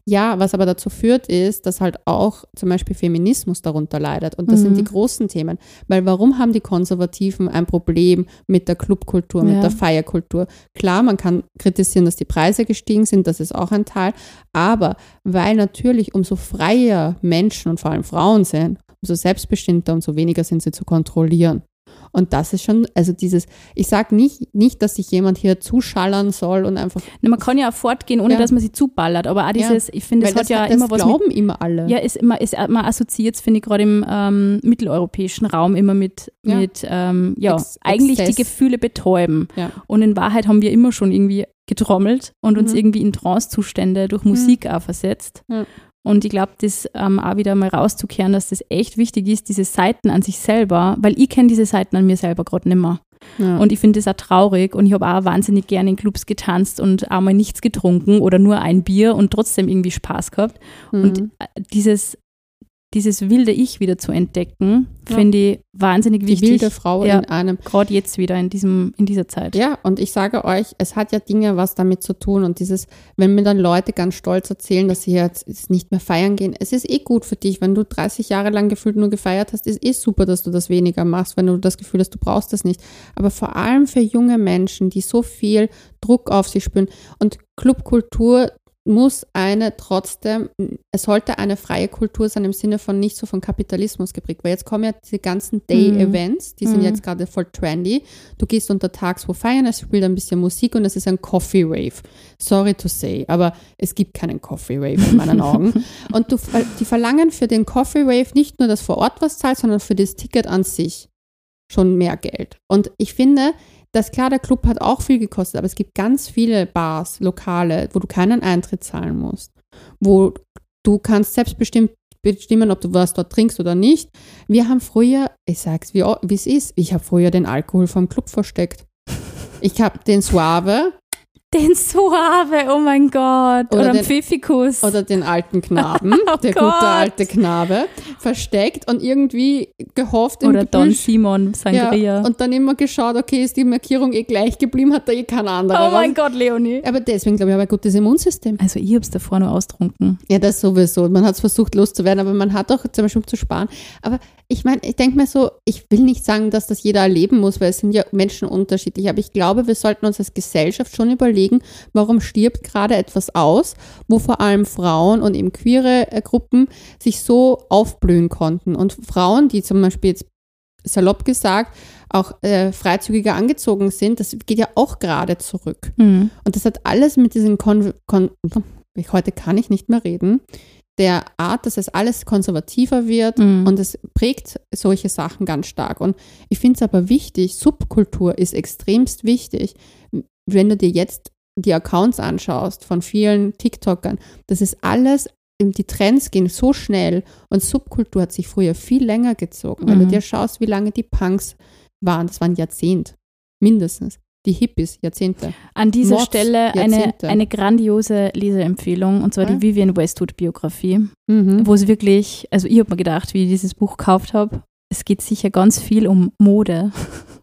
Speaker 3: Ja, was aber dazu führt, ist, dass halt auch zum Beispiel Feminismus darunter leidet. Und das mhm. sind die großen Themen. Weil warum haben die Konservativen ein Problem mit der Clubkultur, mit ja. der Feierkultur? Klar, man kann kritisieren, dass die Preise gestiegen sind, das ist auch ein Teil. Aber weil natürlich umso freier Menschen und vor allem Frauen sind, umso selbstbestimmter, umso weniger sind sie zu kontrollieren. Und das ist schon, also dieses, ich sage nicht, nicht, dass sich jemand hier zuschallern soll und einfach.
Speaker 1: Na, man kann ja auch fortgehen, ohne ja. dass man sich zuballert, aber auch dieses, ja. ich finde, es hat ja
Speaker 3: hat,
Speaker 1: immer
Speaker 3: das
Speaker 1: was.
Speaker 3: Das glauben
Speaker 1: mit,
Speaker 3: immer alle.
Speaker 1: Ja, ist immer, ist, man assoziiert es, finde ich, gerade im ähm, mitteleuropäischen Raum immer mit, ja, mit, ähm, ja, Ex- eigentlich Exzess. Die Gefühle betäuben. Ja. Und in Wahrheit haben wir immer schon irgendwie getrommelt und uns mhm. irgendwie in Trancezustände durch Musik mhm. auch versetzt. Ja. Und ich glaube, das ähm, auch wieder mal rauszukehren, dass das echt wichtig ist, diese Seiten an sich selber, weil ich kenne diese Seiten an mir selber gerade nicht mehr. Ja. Und ich finde das auch traurig und ich habe auch wahnsinnig gerne in Clubs getanzt und auch mal nichts getrunken oder nur ein Bier und trotzdem irgendwie Spaß gehabt. Mhm. Und dieses, dieses wilde Ich wieder zu entdecken, ja. finde ich wahnsinnig wichtig.
Speaker 3: Die wilde Frau
Speaker 1: ja,
Speaker 3: in einem.
Speaker 1: Gerade jetzt wieder in, diesem, in dieser Zeit.
Speaker 3: Ja, und ich sage euch, es hat ja Dinge was damit zu tun und dieses, wenn mir dann Leute ganz stolz erzählen, dass sie jetzt nicht mehr feiern gehen, es ist eh gut für dich, wenn du dreißig Jahre lang gefühlt nur gefeiert hast, ist eh super, dass du das weniger machst, wenn du das Gefühl hast, du brauchst das nicht. Aber vor allem für junge Menschen, die so viel Druck auf sich spüren und Clubkultur muss eine trotzdem, es sollte eine freie Kultur sein im Sinne von nicht so von Kapitalismus geprägt, weil jetzt kommen ja diese ganzen Day-Events, die sind mhm. jetzt gerade voll trendy. Du gehst untertags wo feiern, es spielt ein bisschen Musik und es ist ein Coffee-Rave. Sorry to say, aber es gibt keinen Coffee-Rave in meinen Augen. Und du, die verlangen für den Coffee-Rave nicht nur, dass vor Ort was zahlt, sondern für das Ticket an sich schon mehr Geld. Und ich finde, dass klar, der Club hat auch viel gekostet, aber es gibt ganz viele Bars, Lokale, wo du keinen Eintritt zahlen musst, wo du kannst selbstbestimmt bestimmen, ob du was dort trinkst oder nicht. Wir haben früher, ich sag's wie es ist, ich habe früher den Alkohol vom Club versteckt. Ich habe den Suave.
Speaker 1: Den Suave, oh mein Gott. Oder, oder den Pfiffikus.
Speaker 3: Oder den alten Knaben, oh der Gott. Gute alte Knabe, versteckt und irgendwie gehofft.
Speaker 1: Oder Don Simon Sangria.
Speaker 3: Ja, und dann immer geschaut, okay, ist die Markierung eh gleich geblieben, hat da eh kein anderer.
Speaker 1: Oh mein Gott, Leonie.
Speaker 3: Aber deswegen glaube ich, habe ich ein gutes Immunsystem.
Speaker 1: Also ich habe es davor nur austrunken.
Speaker 3: Ja, das sowieso. Man hat es versucht loszuwerden, aber man hat auch zum Beispiel um zu sparen. Aber ich meine, ich denke mir so, ich will nicht sagen, dass das jeder erleben muss, weil es sind ja Menschen unterschiedlich, aber ich glaube, wir sollten uns als Gesellschaft schon überlegen, warum stirbt gerade etwas aus, wo vor allem Frauen und eben queere Gruppen sich so aufblühen konnten. Und Frauen, die zum Beispiel jetzt salopp gesagt auch äh, freizügiger angezogen sind, das geht ja auch gerade zurück. Mhm. Und das hat alles mit diesen Kon- Kon- heute kann ich nicht mehr reden, der Art, dass es alles konservativer wird mhm. und es prägt solche Sachen ganz stark. Und ich finde es aber wichtig, Subkultur ist extremst wichtig. Wenn du dir jetzt die Accounts anschaust von vielen TikTokern, das ist alles, die Trends gehen so schnell und Subkultur hat sich früher viel länger gezogen. Wenn mhm. du dir schaust, wie lange die Punks waren, das waren Jahrzehnte, mindestens. Die Hippies, Jahrzehnte.
Speaker 1: An dieser
Speaker 3: Mods,
Speaker 1: Stelle eine, eine grandiose Leseempfehlung, und zwar ja. die Vivienne Westwood-Biografie, mhm. wo es wirklich, also ich habe mir gedacht, wie ich dieses Buch gekauft habe, es geht sicher ganz viel um Mode.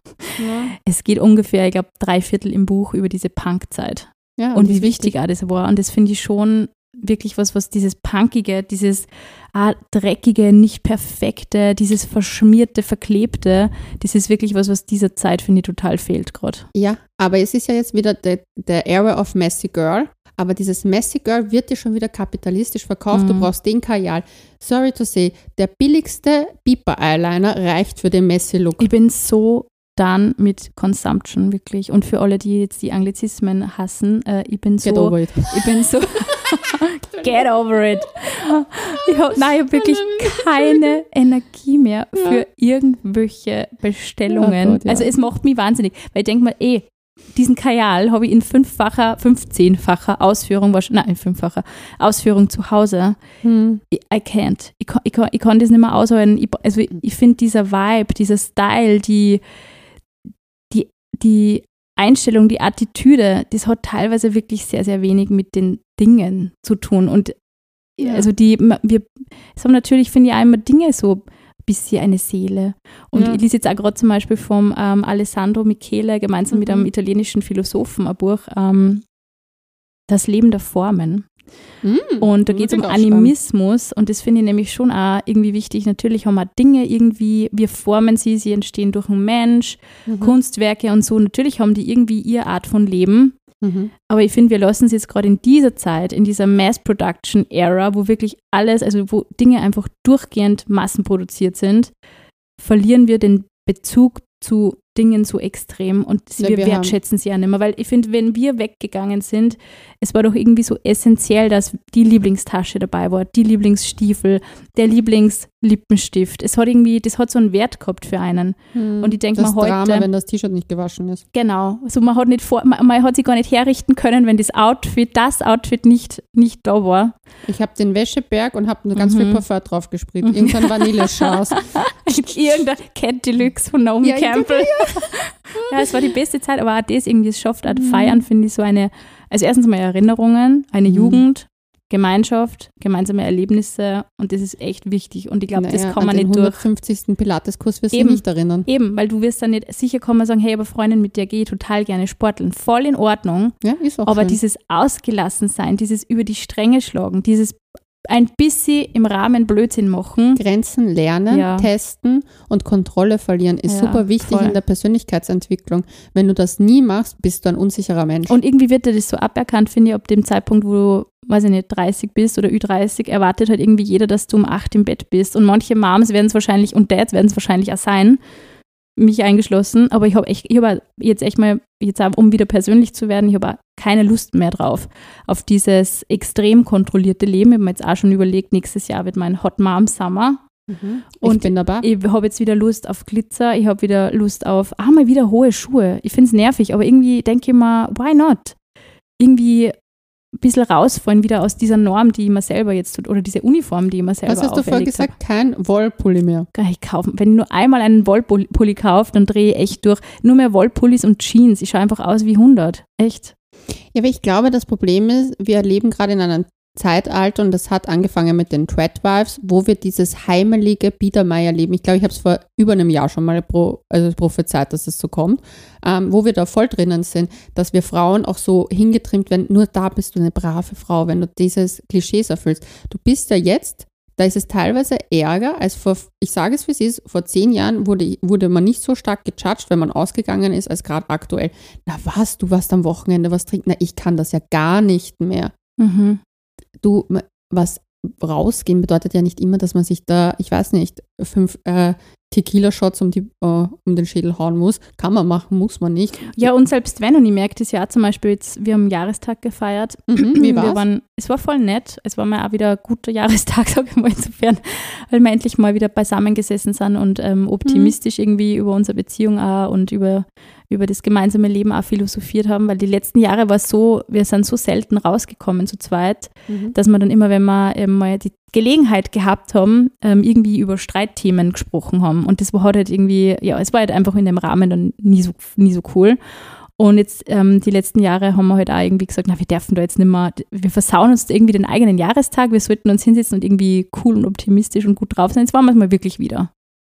Speaker 1: Ja. Es geht ungefähr, ich glaube, drei Viertel im Buch über diese Punk-Zeit. Ja, und, und wie wichtig auch das war. Und das finde ich schon wirklich was, was dieses Punkige, dieses ah, Dreckige, nicht Perfekte, dieses Verschmierte, Verklebte, das ist wirklich was, was dieser Zeit, finde ich, total fehlt gerade.
Speaker 3: Ja, aber es ist ja jetzt wieder der Era of Messy Girl, aber dieses Messy Girl wird dir schon wieder kapitalistisch verkauft, mhm. du brauchst den Kajal. Sorry to say, der billigste Beeper-Eyeliner reicht für den Messy-Look.
Speaker 1: Ich bin so dann mit Consumption wirklich. Und für alle, die jetzt die Anglizismen hassen, äh, ich bin so...
Speaker 3: Get over it.
Speaker 1: Ich bin so... Get over it. Ich hab, nein, ich habe wirklich keine Energie mehr für irgendwelche Bestellungen. Oh Gott, ja. Also es macht mich wahnsinnig, weil ich denke mir, eh, diesen Kajal habe ich in fünffacher, fünfzehnfacher Ausführung, nein, in fünffacher Ausführung zu Hause. Hm. I, I can't. Ich kann, ich, kann, ich kann das nicht mehr aushalten. Ich, also ich, ich finde dieser Vibe, dieser Style, die Die, die Einstellung, die Attitüde, das hat teilweise wirklich sehr, sehr wenig mit den Dingen zu tun. Und ja. also die, wir, es haben natürlich, finde ich, auch immer Dinge so ein bisschen eine Seele. Und ja. ich lese jetzt auch gerade zum Beispiel vom ähm, Alessandro Michele gemeinsam mhm. mit einem italienischen Philosophen ein Buch, ähm, Das Leben der Formen. Mm, und da geht es um Animismus und das finde ich nämlich schon auch irgendwie wichtig. Natürlich haben wir Dinge irgendwie, wir formen sie, sie entstehen durch einen Mensch, mhm. Kunstwerke und so. Natürlich haben die irgendwie ihre Art von Leben. Mhm. Aber ich finde, wir lassen es jetzt gerade in dieser Zeit, in dieser Mass-Production-Ära, wo wirklich alles, also wo Dinge einfach durchgehend massenproduziert sind, verlieren wir den Bezug zu Dingen so extrem und ja, wir, wir wertschätzen sie ja nicht mehr, weil ich finde, wenn wir weggegangen sind, es war doch irgendwie so essentiell, dass die Lieblingstasche dabei war, die Lieblingsstiefel, der Lieblingslippenstift. Es hat irgendwie, das hat so einen Wert gehabt für einen. Hm, und ich denke mal heute... Das
Speaker 3: Drama, wenn das T-Shirt nicht gewaschen ist.
Speaker 1: Genau. Also man hat nicht vor, man, man hat sich gar nicht herrichten können, wenn das Outfit, das Outfit nicht, nicht da war.
Speaker 3: Ich habe den Wäscheberg und habe ganz mhm. viel Parfum drauf gespritzt. Mhm. Irgendein Vanilleschauß.
Speaker 1: Irgendein Cat Deluxe von Naomi ja, Campbell. Ja, es war die beste Zeit, aber auch das irgendwie, es schafft, auch mhm. Feiern finde ich so eine, also erstens mal Erinnerungen, eine mhm. Jugend, Gemeinschaft, gemeinsame Erlebnisse und das ist echt wichtig und ich glaube, naja, das kann man nicht durch.
Speaker 3: den hundertfünfzigsten Pilateskurs wirst du nicht erinnern.
Speaker 1: Eben, weil du wirst dann nicht sicher kommen und sagen, hey, aber Freundin, mit der gehe ich total gerne sporteln. Voll in Ordnung,
Speaker 3: ja, ist auch
Speaker 1: aber
Speaker 3: schön.
Speaker 1: Dieses Ausgelassensein, dieses über die Stränge schlagen, dieses ein bisschen im Rahmen Blödsinn machen.
Speaker 3: Grenzen lernen, ja. testen und Kontrolle verlieren ist ja, super wichtig voll. In der Persönlichkeitsentwicklung. Wenn du das nie machst, bist du ein unsicherer Mensch.
Speaker 1: Und irgendwie wird dir das so aberkannt, finde ich, ab dem Zeitpunkt, wo du, weiß ich nicht, dreißig bist oder Ü dreißig, erwartet halt irgendwie jeder, dass du um acht im Bett bist. Und manche Moms werden es wahrscheinlich, und Dads werden es wahrscheinlich auch sein, mich eingeschlossen, aber ich habe echt, ich habe jetzt echt mal, jetzt auch, um wieder persönlich zu werden, ich habe auch keine Lust mehr drauf, auf dieses extrem kontrollierte Leben. Ich habe mir jetzt auch schon überlegt, nächstes Jahr wird mein Hot Mom Summer.
Speaker 3: Mhm. Und ich bin dabei.
Speaker 1: Ich habe jetzt wieder Lust auf Glitzer, ich habe wieder Lust auf, ah, mal wieder hohe Schuhe. Ich finde es nervig, aber irgendwie denke ich mir, why not? Irgendwie ein bisschen rausfallen wieder aus dieser Norm, die ich mir selber jetzt tut, oder diese Uniform, die ich mir selber
Speaker 3: auferlegt habe. Was hast du vorher gesagt? Hab. Kein Wollpulli mehr.
Speaker 1: Kann ich kaufen. Wenn ich nur einmal einen Wollpulli kaufe, dann drehe ich echt durch. Nur mehr Wollpullis und Jeans. Ich schaue einfach aus wie hundert. Echt.
Speaker 3: Ja, aber ich glaube, das Problem ist, wir leben gerade in einem Zeitalter und das hat angefangen mit den Tradwives, wo wir dieses heimelige Biedermeier-Leben, ich glaube, ich habe es vor über einem Jahr schon mal pro, also prophezeit, dass es so kommt, ähm, wo wir da voll drinnen sind, dass wir Frauen auch so hingetrimmt werden, nur da bist du eine brave Frau, wenn du dieses Klischees erfüllst. Du bist ja jetzt, da ist es teilweise ärger als vor, ich sage es wie es ist, vor zehn Jahren wurde, wurde man nicht so stark gejudged, wenn man ausgegangen ist, als gerade aktuell. Na was, du warst am Wochenende was trinken? Na, ich kann das ja gar nicht mehr. Mhm. Du, was rausgehen bedeutet ja nicht immer, dass man sich da, ich weiß nicht, fünf äh, Tequila-Shots um, die, äh, um den Schädel hauen muss. Kann man machen, muss man nicht.
Speaker 1: Ja, und selbst wenn, und ich merke das ja zum Beispiel jetzt, wir haben einen Jahrestag gefeiert.
Speaker 3: Mhm, wie war's?
Speaker 1: Wir waren, es war voll nett. Es war mal auch wieder ein guter Jahrestag, sage ich mal insofern, weil wir endlich mal wieder beisammen gesessen sind und ähm, optimistisch mhm. irgendwie über unsere Beziehung auch und über über das gemeinsame Leben auch philosophiert haben, weil die letzten Jahre war es so, wir sind so selten rausgekommen zu zweit, mhm. dass wir dann immer, wenn wir ähm, mal die Gelegenheit gehabt haben, ähm, irgendwie über Streitthemen gesprochen haben. Und das war halt irgendwie, ja, es war halt einfach in dem Rahmen dann nie so, nie so cool. Und jetzt ähm, die letzten Jahre haben wir halt auch irgendwie gesagt, na, wir dürfen da jetzt nicht mehr, wir versauen uns irgendwie den eigenen Jahrestag, wir sollten uns hinsetzen und irgendwie cool und optimistisch und gut drauf sein. Jetzt waren wir es mal wirklich wieder.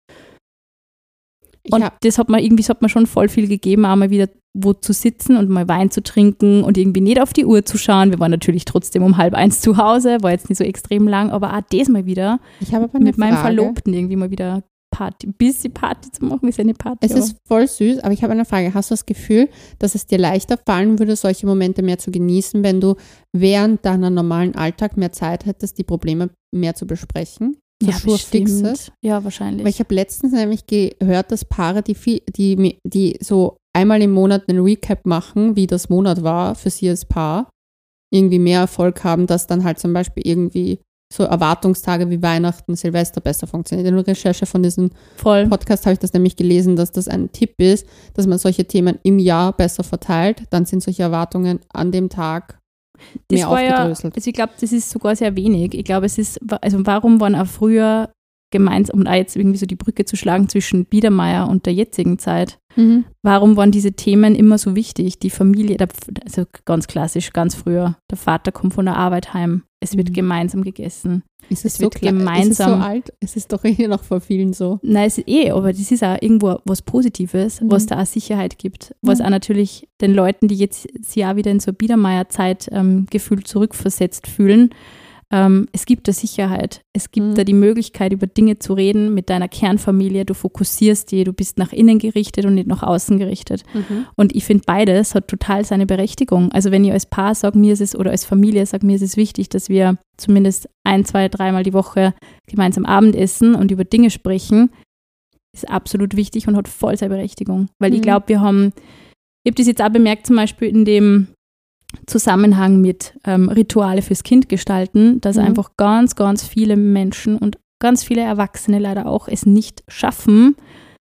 Speaker 1: Und das hat mir irgendwie, das hat mir schon voll viel gegeben, auch mal wieder wo zu sitzen und mal Wein zu trinken und irgendwie nicht auf die Uhr zu schauen. Wir waren natürlich trotzdem um halb eins zu Hause, war jetzt nicht so extrem lang, aber auch das mal wieder
Speaker 3: ich habe aber eine
Speaker 1: mit
Speaker 3: Frage.
Speaker 1: meinem Verlobten irgendwie mal wieder Party, ein bisschen Party zu machen, ist ja eine Party.
Speaker 3: Es aber. Ist voll süß, aber ich habe eine Frage. Hast du das Gefühl, dass es dir leichter fallen würde, solche Momente mehr zu genießen, wenn du während deiner normalen Alltag mehr Zeit hättest, die Probleme mehr zu besprechen? So
Speaker 1: ja, bestimmt. Ja, wahrscheinlich.
Speaker 3: Weil ich habe letztens nämlich gehört, dass Paare, die, viel, die, die so einmal im Monat einen Recap machen, wie das Monat war für sie als Paar, irgendwie mehr Erfolg haben, dass dann halt zum Beispiel irgendwie so Erwartungstage wie Weihnachten, Silvester besser funktionieren. In der Recherche von diesem Voll. Podcast habe ich das nämlich gelesen, dass das ein Tipp ist, dass man solche Themen im Jahr besser verteilt. Dann sind solche Erwartungen an dem Tag
Speaker 1: das
Speaker 3: mehr
Speaker 1: war
Speaker 3: aufgedröselt.
Speaker 1: Ja, also ich glaube, das ist sogar sehr wenig. Ich glaube, es ist, also warum waren auch früher gemeinsam, um da jetzt irgendwie so die Brücke zu schlagen zwischen Biedermeier und der jetzigen Zeit, mhm. warum waren diese Themen immer so wichtig? Die Familie, der, also ganz klassisch, ganz früher, der Vater kommt von der Arbeit heim. es wird mhm. gemeinsam gegessen.
Speaker 3: Ist es,
Speaker 1: es
Speaker 3: so
Speaker 1: wird
Speaker 3: klein?
Speaker 1: gemeinsam.
Speaker 3: Ist es so alt? Es ist doch eh noch vor vielen so.
Speaker 1: Nein, es ist eh, aber das ist auch irgendwo was Positives, mhm. was da auch Sicherheit gibt. Was mhm. auch natürlich den Leuten, die jetzt sich auch wieder in so eine Biedermeier-Zeit ähm, gefühlt zurückversetzt fühlen, ähm, es gibt da Sicherheit. Es gibt mhm. da die Möglichkeit, über Dinge zu reden mit deiner Kernfamilie. Du fokussierst die, du bist nach innen gerichtet und nicht nach außen gerichtet. Mhm. Und ich finde, beides hat total seine Berechtigung. Also wenn ich als Paar sage, mir ist es, oder als Familie sage, mir ist es wichtig, dass wir zumindest ein, zwei, dreimal die Woche gemeinsam Abendessen und über Dinge sprechen, ist absolut wichtig und hat voll seine Berechtigung. Weil mhm. ich glaube, wir haben, ich habe das jetzt auch bemerkt, zum Beispiel in dem Zusammenhang mit ähm, Rituale fürs Kind gestalten, dass mhm. einfach ganz, ganz viele Menschen und ganz viele Erwachsene leider auch es nicht schaffen,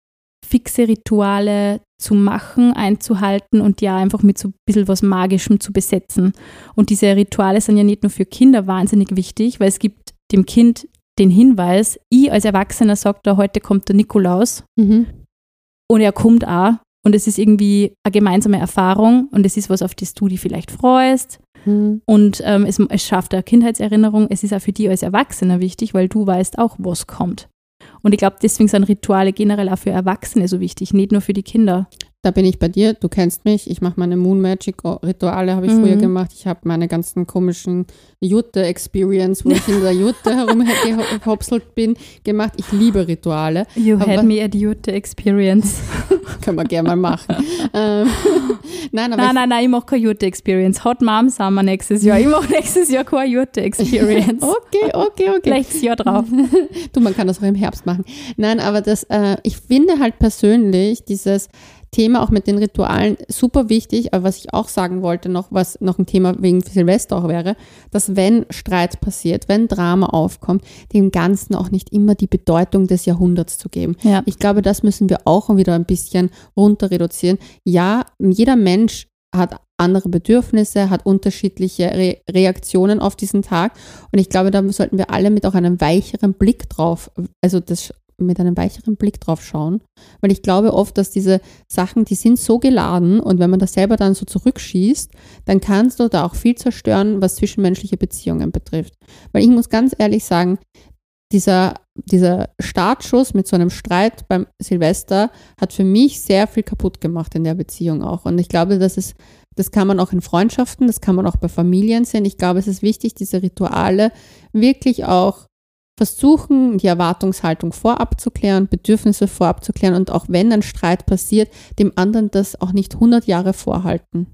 Speaker 1: fixe Rituale zu machen, einzuhalten und ja einfach mit so ein bisschen was Magischem zu besetzen. Und diese Rituale sind ja nicht nur für Kinder wahnsinnig wichtig, weil es gibt dem Kind den Hinweis, ich als Erwachsener sage da, heute kommt der Nikolaus mhm. und er kommt auch. Und es ist irgendwie eine gemeinsame Erfahrung und es ist was, auf das du dich vielleicht freust. Mhm. Und ähm, es, es schafft eine Kindheitserinnerung. Es ist auch für dich als Erwachsener wichtig, weil du weißt auch, was kommt. Und ich glaube, deswegen sind Rituale generell auch für Erwachsene so wichtig, nicht nur für die Kinder.
Speaker 3: Da bin ich bei dir, du kennst mich, ich mache meine Moon Magic Rituale, habe ich mhm. früher gemacht. Ich habe meine ganzen komischen Jute-Experience, wo ich in der Jute herumgehopselt bin, gemacht. Ich liebe Rituale.
Speaker 1: You aber, had me at Jute-Experience.
Speaker 3: Können wir gerne mal machen. ähm, nein, aber
Speaker 1: nein,
Speaker 3: ich,
Speaker 1: nein, nein, ich mache keine Jute-Experience. Hot Mom Summer nächstes Jahr. Ich mache nächstes Jahr keine Jute-Experience.
Speaker 3: okay, okay, okay.
Speaker 1: Vielleicht das Jahr drauf.
Speaker 3: Du, man kann das auch im Herbst machen. Nein, aber das, äh, ich finde halt persönlich dieses Thema auch mit den Ritualen super wichtig, aber was ich auch sagen wollte noch, was noch ein Thema wegen Silvester auch wäre, dass wenn Streit passiert, wenn Drama aufkommt, dem Ganzen auch nicht immer die Bedeutung des Jahrhunderts zu geben. Ja. Ich glaube, das müssen wir auch wieder ein bisschen runter reduzieren. Ja, jeder Mensch hat andere Bedürfnisse, hat unterschiedliche Re- Reaktionen auf diesen Tag und ich glaube, da sollten wir alle mit auch einem weicheren Blick drauf, also das mit einem weicheren Blick drauf schauen, weil ich glaube oft, dass diese Sachen, die sind so geladen und wenn man das selber dann so zurückschießt, dann kannst du da auch viel zerstören, was zwischenmenschliche Beziehungen betrifft. Weil ich muss ganz ehrlich sagen, dieser, dieser Startschuss mit so einem Streit beim Silvester hat für mich sehr viel kaputt gemacht in der Beziehung auch und ich glaube, das ist, das kann man auch in Freundschaften, das kann man auch bei Familien sehen. Ich glaube, es ist wichtig, diese Rituale wirklich auch versuchen, die Erwartungshaltung vorab zu klären, Bedürfnisse vorab zu klären und auch wenn ein Streit passiert, dem anderen das auch nicht hundert Jahre vorhalten.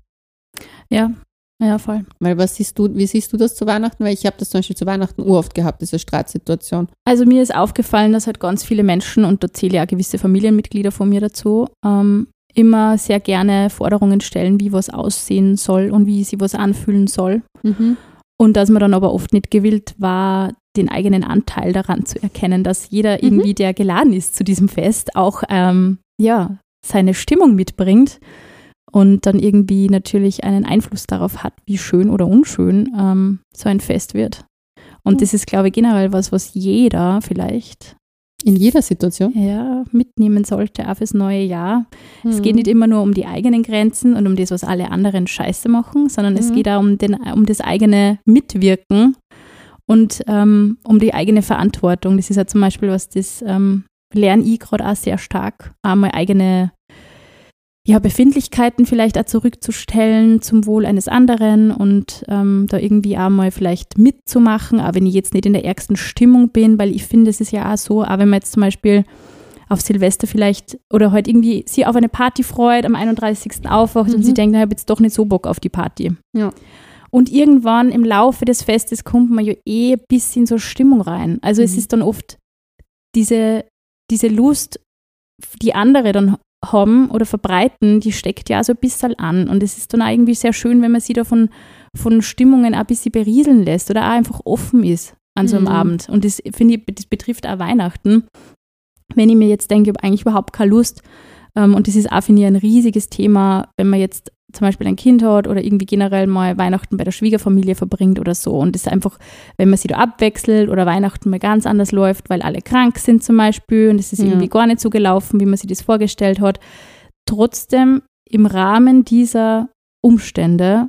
Speaker 1: Ja, ja, voll.
Speaker 3: Weil was siehst du, wie siehst du das zu Weihnachten? Weil ich habe das zum Beispiel zu Weihnachten uroft gehabt, diese Streitsituation.
Speaker 1: Also mir ist aufgefallen, dass halt ganz viele Menschen, und da zähle ja gewisse Familienmitglieder von mir dazu, ähm, immer sehr gerne Forderungen stellen, wie was aussehen soll und wie sie was anfühlen soll. Mhm. Und dass man dann aber oft nicht gewillt war, den eigenen Anteil daran zu erkennen, dass jeder mhm. irgendwie, der geladen ist zu diesem Fest, auch ähm, ja, seine Stimmung mitbringt und dann irgendwie natürlich einen Einfluss darauf hat, wie schön oder unschön ähm, so ein Fest wird. Und mhm. das ist, glaube ich, generell was, was jeder vielleicht
Speaker 3: in jeder Situation
Speaker 1: ja, mitnehmen sollte, auch fürs neue Jahr. Mhm. Es geht nicht immer nur um die eigenen Grenzen und um das, was alle anderen scheiße machen, sondern mhm. es geht auch um, den, um das eigene Mitwirken und ähm, um die eigene Verantwortung. Das ist ja zum Beispiel was, das ähm, lerne ich gerade auch sehr stark, einmal eigene ja, Befindlichkeiten vielleicht auch zurückzustellen zum Wohl eines anderen und ähm, da irgendwie auch mal vielleicht mitzumachen, auch wenn ich jetzt nicht in der ärgsten Stimmung bin, weil ich finde, es ist ja auch so, auch wenn man jetzt zum Beispiel auf Silvester vielleicht oder halt irgendwie sie auf eine Party freut, am einunddreißigsten aufwacht mhm. und sie denkt, ich habe jetzt doch nicht so Bock auf die Party. Ja. Und irgendwann im Laufe des Festes kommt man ja eh bis in so Stimmung rein. Also mhm. es ist dann oft diese, diese Lust, die andere dann haben oder verbreiten, die steckt ja so ein bisschen an. Und es ist dann auch irgendwie sehr schön, wenn man sie da von, von Stimmungen auch ein bisschen berieseln lässt oder auch einfach offen ist an so einem mhm. Abend. Und das finde ich, das betrifft auch Weihnachten. Wenn ich mir jetzt denke, ich habe eigentlich überhaupt keine Lust, ähm, und das ist auch, finde ich, ein riesiges Thema, wenn man jetzt zum Beispiel ein Kind hat oder irgendwie generell mal Weihnachten bei der Schwiegerfamilie verbringt oder so. Und das ist einfach, wenn man sich da abwechselt oder Weihnachten mal ganz anders läuft, weil alle krank sind zum Beispiel und es ist ja. irgendwie gar nicht so gelaufen, wie man sich das vorgestellt hat. Trotzdem im Rahmen dieser Umstände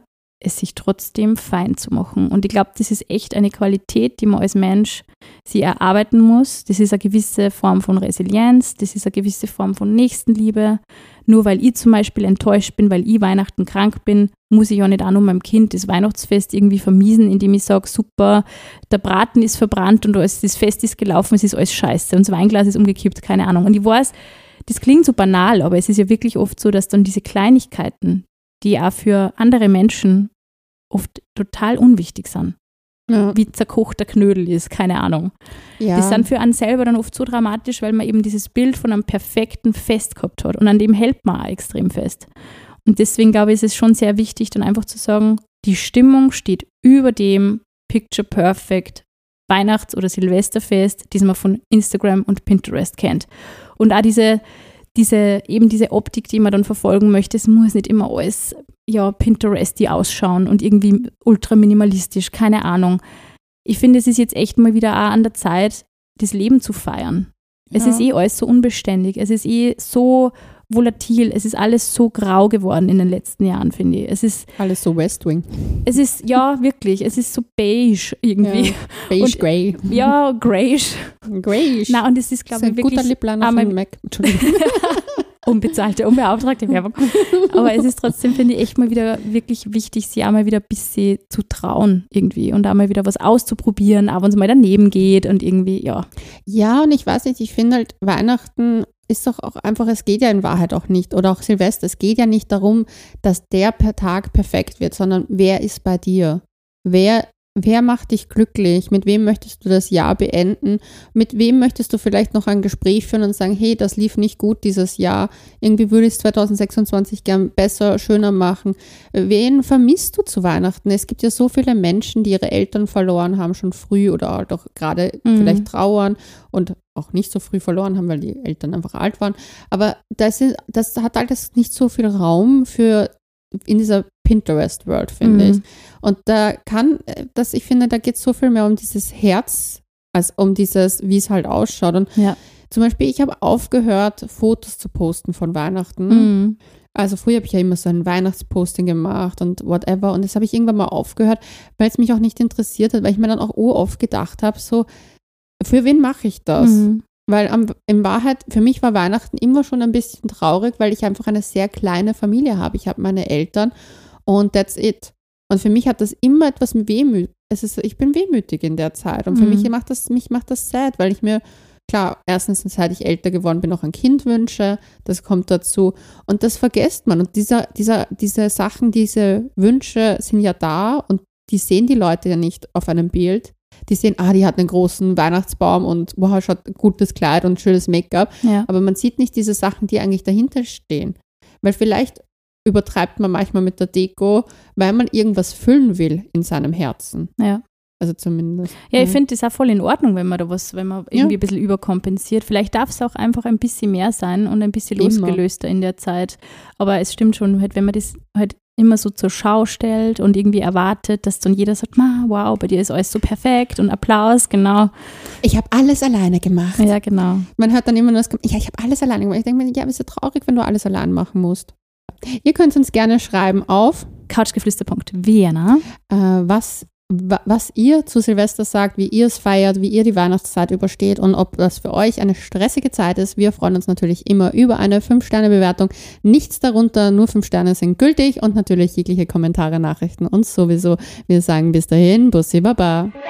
Speaker 1: es sich trotzdem fein zu machen. Und ich glaube, das ist echt eine Qualität, die man als Mensch sich erarbeiten muss. Das ist eine gewisse Form von Resilienz, das ist eine gewisse Form von Nächstenliebe. Nur weil ich zum Beispiel enttäuscht bin, weil ich Weihnachten krank bin, muss ich ja nicht auch noch meinem Kind das Weihnachtsfest irgendwie vermiesen, indem ich sage, super, der Braten ist verbrannt und alles, das Fest ist gelaufen, es ist alles scheiße und das Weinglas ist umgekippt, keine Ahnung. Und ich weiß, das klingt so banal, aber es ist ja wirklich oft so, dass dann diese Kleinigkeiten, die auch für andere Menschen oft total unwichtig sind, ja. wie zerkochter Knödel ist, keine Ahnung. Ja. Die sind für einen selber dann oft so dramatisch, weil man eben dieses Bild von einem perfekten Fest gehabt hat und an dem hält man auch extrem fest. Und deswegen glaube ich, ist es schon sehr wichtig, dann einfach zu sagen, die Stimmung steht über dem Picture Perfect Weihnachts- oder Silvesterfest, das man von Instagram und Pinterest kennt. Und auch diese, diese, eben diese Optik, die man dann verfolgen möchte, es muss nicht immer alles ja, Pinteresti ausschauen und irgendwie ultra minimalistisch, keine Ahnung. Ich finde, es ist jetzt echt mal wieder auch an der Zeit, das Leben zu feiern. Ja. Es ist eh alles so unbeständig, es ist eh so volatil, es ist alles so grau geworden in den letzten Jahren, finde ich. Es ist
Speaker 3: alles so West Wing.
Speaker 1: Es ist, ja, wirklich, es ist so beige irgendwie.
Speaker 3: Ja, beige, und, grey.
Speaker 1: Ja, greyish.
Speaker 3: Greyish.
Speaker 1: Nein, und es ist, glaube ich, wirklich...
Speaker 3: ein guter Lipliner von Mac. Entschuldigung.
Speaker 1: Unbezahlte, unbeauftragte Werbung. Aber es ist trotzdem, finde ich, echt mal wieder wirklich wichtig, sich auch mal wieder ein bisschen zu trauen irgendwie und auch mal wieder was auszuprobieren, auch wenn es mal daneben geht und irgendwie, ja.
Speaker 3: Ja, und ich weiß nicht, ich finde halt, Weihnachten ist doch auch einfach, es geht ja in Wahrheit auch nicht, oder auch Silvester, es geht ja nicht darum, dass der per Tag perfekt wird, sondern wer ist bei dir? Wer Wer macht dich glücklich? Mit wem möchtest du das Jahr beenden? Mit wem möchtest du vielleicht noch ein Gespräch führen und sagen, hey, das lief nicht gut dieses Jahr. Irgendwie würde ich es zwanzig sechsundzwanzig gern besser, schöner machen. Wen vermisst du zu Weihnachten? Es gibt ja so viele Menschen, die ihre Eltern verloren haben, schon früh oder halt auch gerade mhm. vielleicht trauern und auch nicht so früh verloren haben, weil die Eltern einfach alt waren. Aber das, ist, das hat alles nicht so viel Raum für in dieser Pinterest-World, finde mhm. ich. Und da kann, das, ich finde, da geht es so viel mehr um dieses Herz, als um dieses, wie es halt ausschaut. Und
Speaker 1: ja.
Speaker 3: zum Beispiel, ich habe aufgehört, Fotos zu posten von Weihnachten.
Speaker 1: Mhm.
Speaker 3: Also früher habe ich ja immer so ein Weihnachtsposting gemacht und whatever. Und das habe ich irgendwann mal aufgehört, weil es mich auch nicht interessiert hat, weil ich mir dann auch oh oft gedacht habe, so, für wen mache ich das? Mhm. Weil am, in Wahrheit, für mich war Weihnachten immer schon ein bisschen traurig, weil ich einfach eine sehr kleine Familie habe. Ich habe meine Eltern und that's it. Und für mich hat das immer etwas mit Wehmüt. Es ist, ich bin wehmütig in der Zeit. Und für mhm. mich macht das, mich macht das sad, weil ich mir, klar, erstens, seit ich älter geworden bin, auch ein Kind wünsche. Das kommt dazu. Und das vergisst man. Und dieser, dieser, diese Sachen, diese Wünsche sind ja da und die sehen die Leute ja nicht auf einem Bild. Die sehen, ah, die hat einen großen Weihnachtsbaum und wow, schaut ein gutes Kleid und schönes Make-up.
Speaker 1: Ja.
Speaker 3: Aber man sieht nicht diese Sachen, die eigentlich dahinter stehen. Weil vielleicht übertreibt man manchmal mit der Deko, weil man irgendwas füllen will in seinem Herzen.
Speaker 1: Ja.
Speaker 3: Also zumindest.
Speaker 1: Ja, ich finde das auch voll in Ordnung, wenn man da was, wenn man irgendwie ja. ein bisschen überkompensiert. Vielleicht darf es auch einfach ein bisschen mehr sein und ein bisschen immer. losgelöster in der Zeit. Aber es stimmt schon, halt, wenn man das halt immer so zur Schau stellt und irgendwie erwartet, dass dann jeder sagt, wow, bei dir ist alles so perfekt und Applaus, genau.
Speaker 3: Ich habe alles alleine gemacht.
Speaker 1: Ja, genau.
Speaker 3: Man hört dann immer nur das, ja, ich habe alles alleine gemacht. Ich denke mir, ja, aber ist ja traurig, wenn du alles allein machen musst. Ihr könnt uns gerne schreiben auf
Speaker 1: couchgeflüster punkt vienna,
Speaker 3: äh, was was ihr zu Silvester sagt, wie ihr es feiert, wie ihr die Weihnachtszeit übersteht und ob das für euch eine stressige Zeit ist. Wir freuen uns natürlich immer über eine fünf Sterne Bewertung. Nichts darunter, nur fünf Sterne sind gültig und natürlich jegliche Kommentare, Nachrichten und sowieso. Wir sagen bis dahin, Bussi Baba.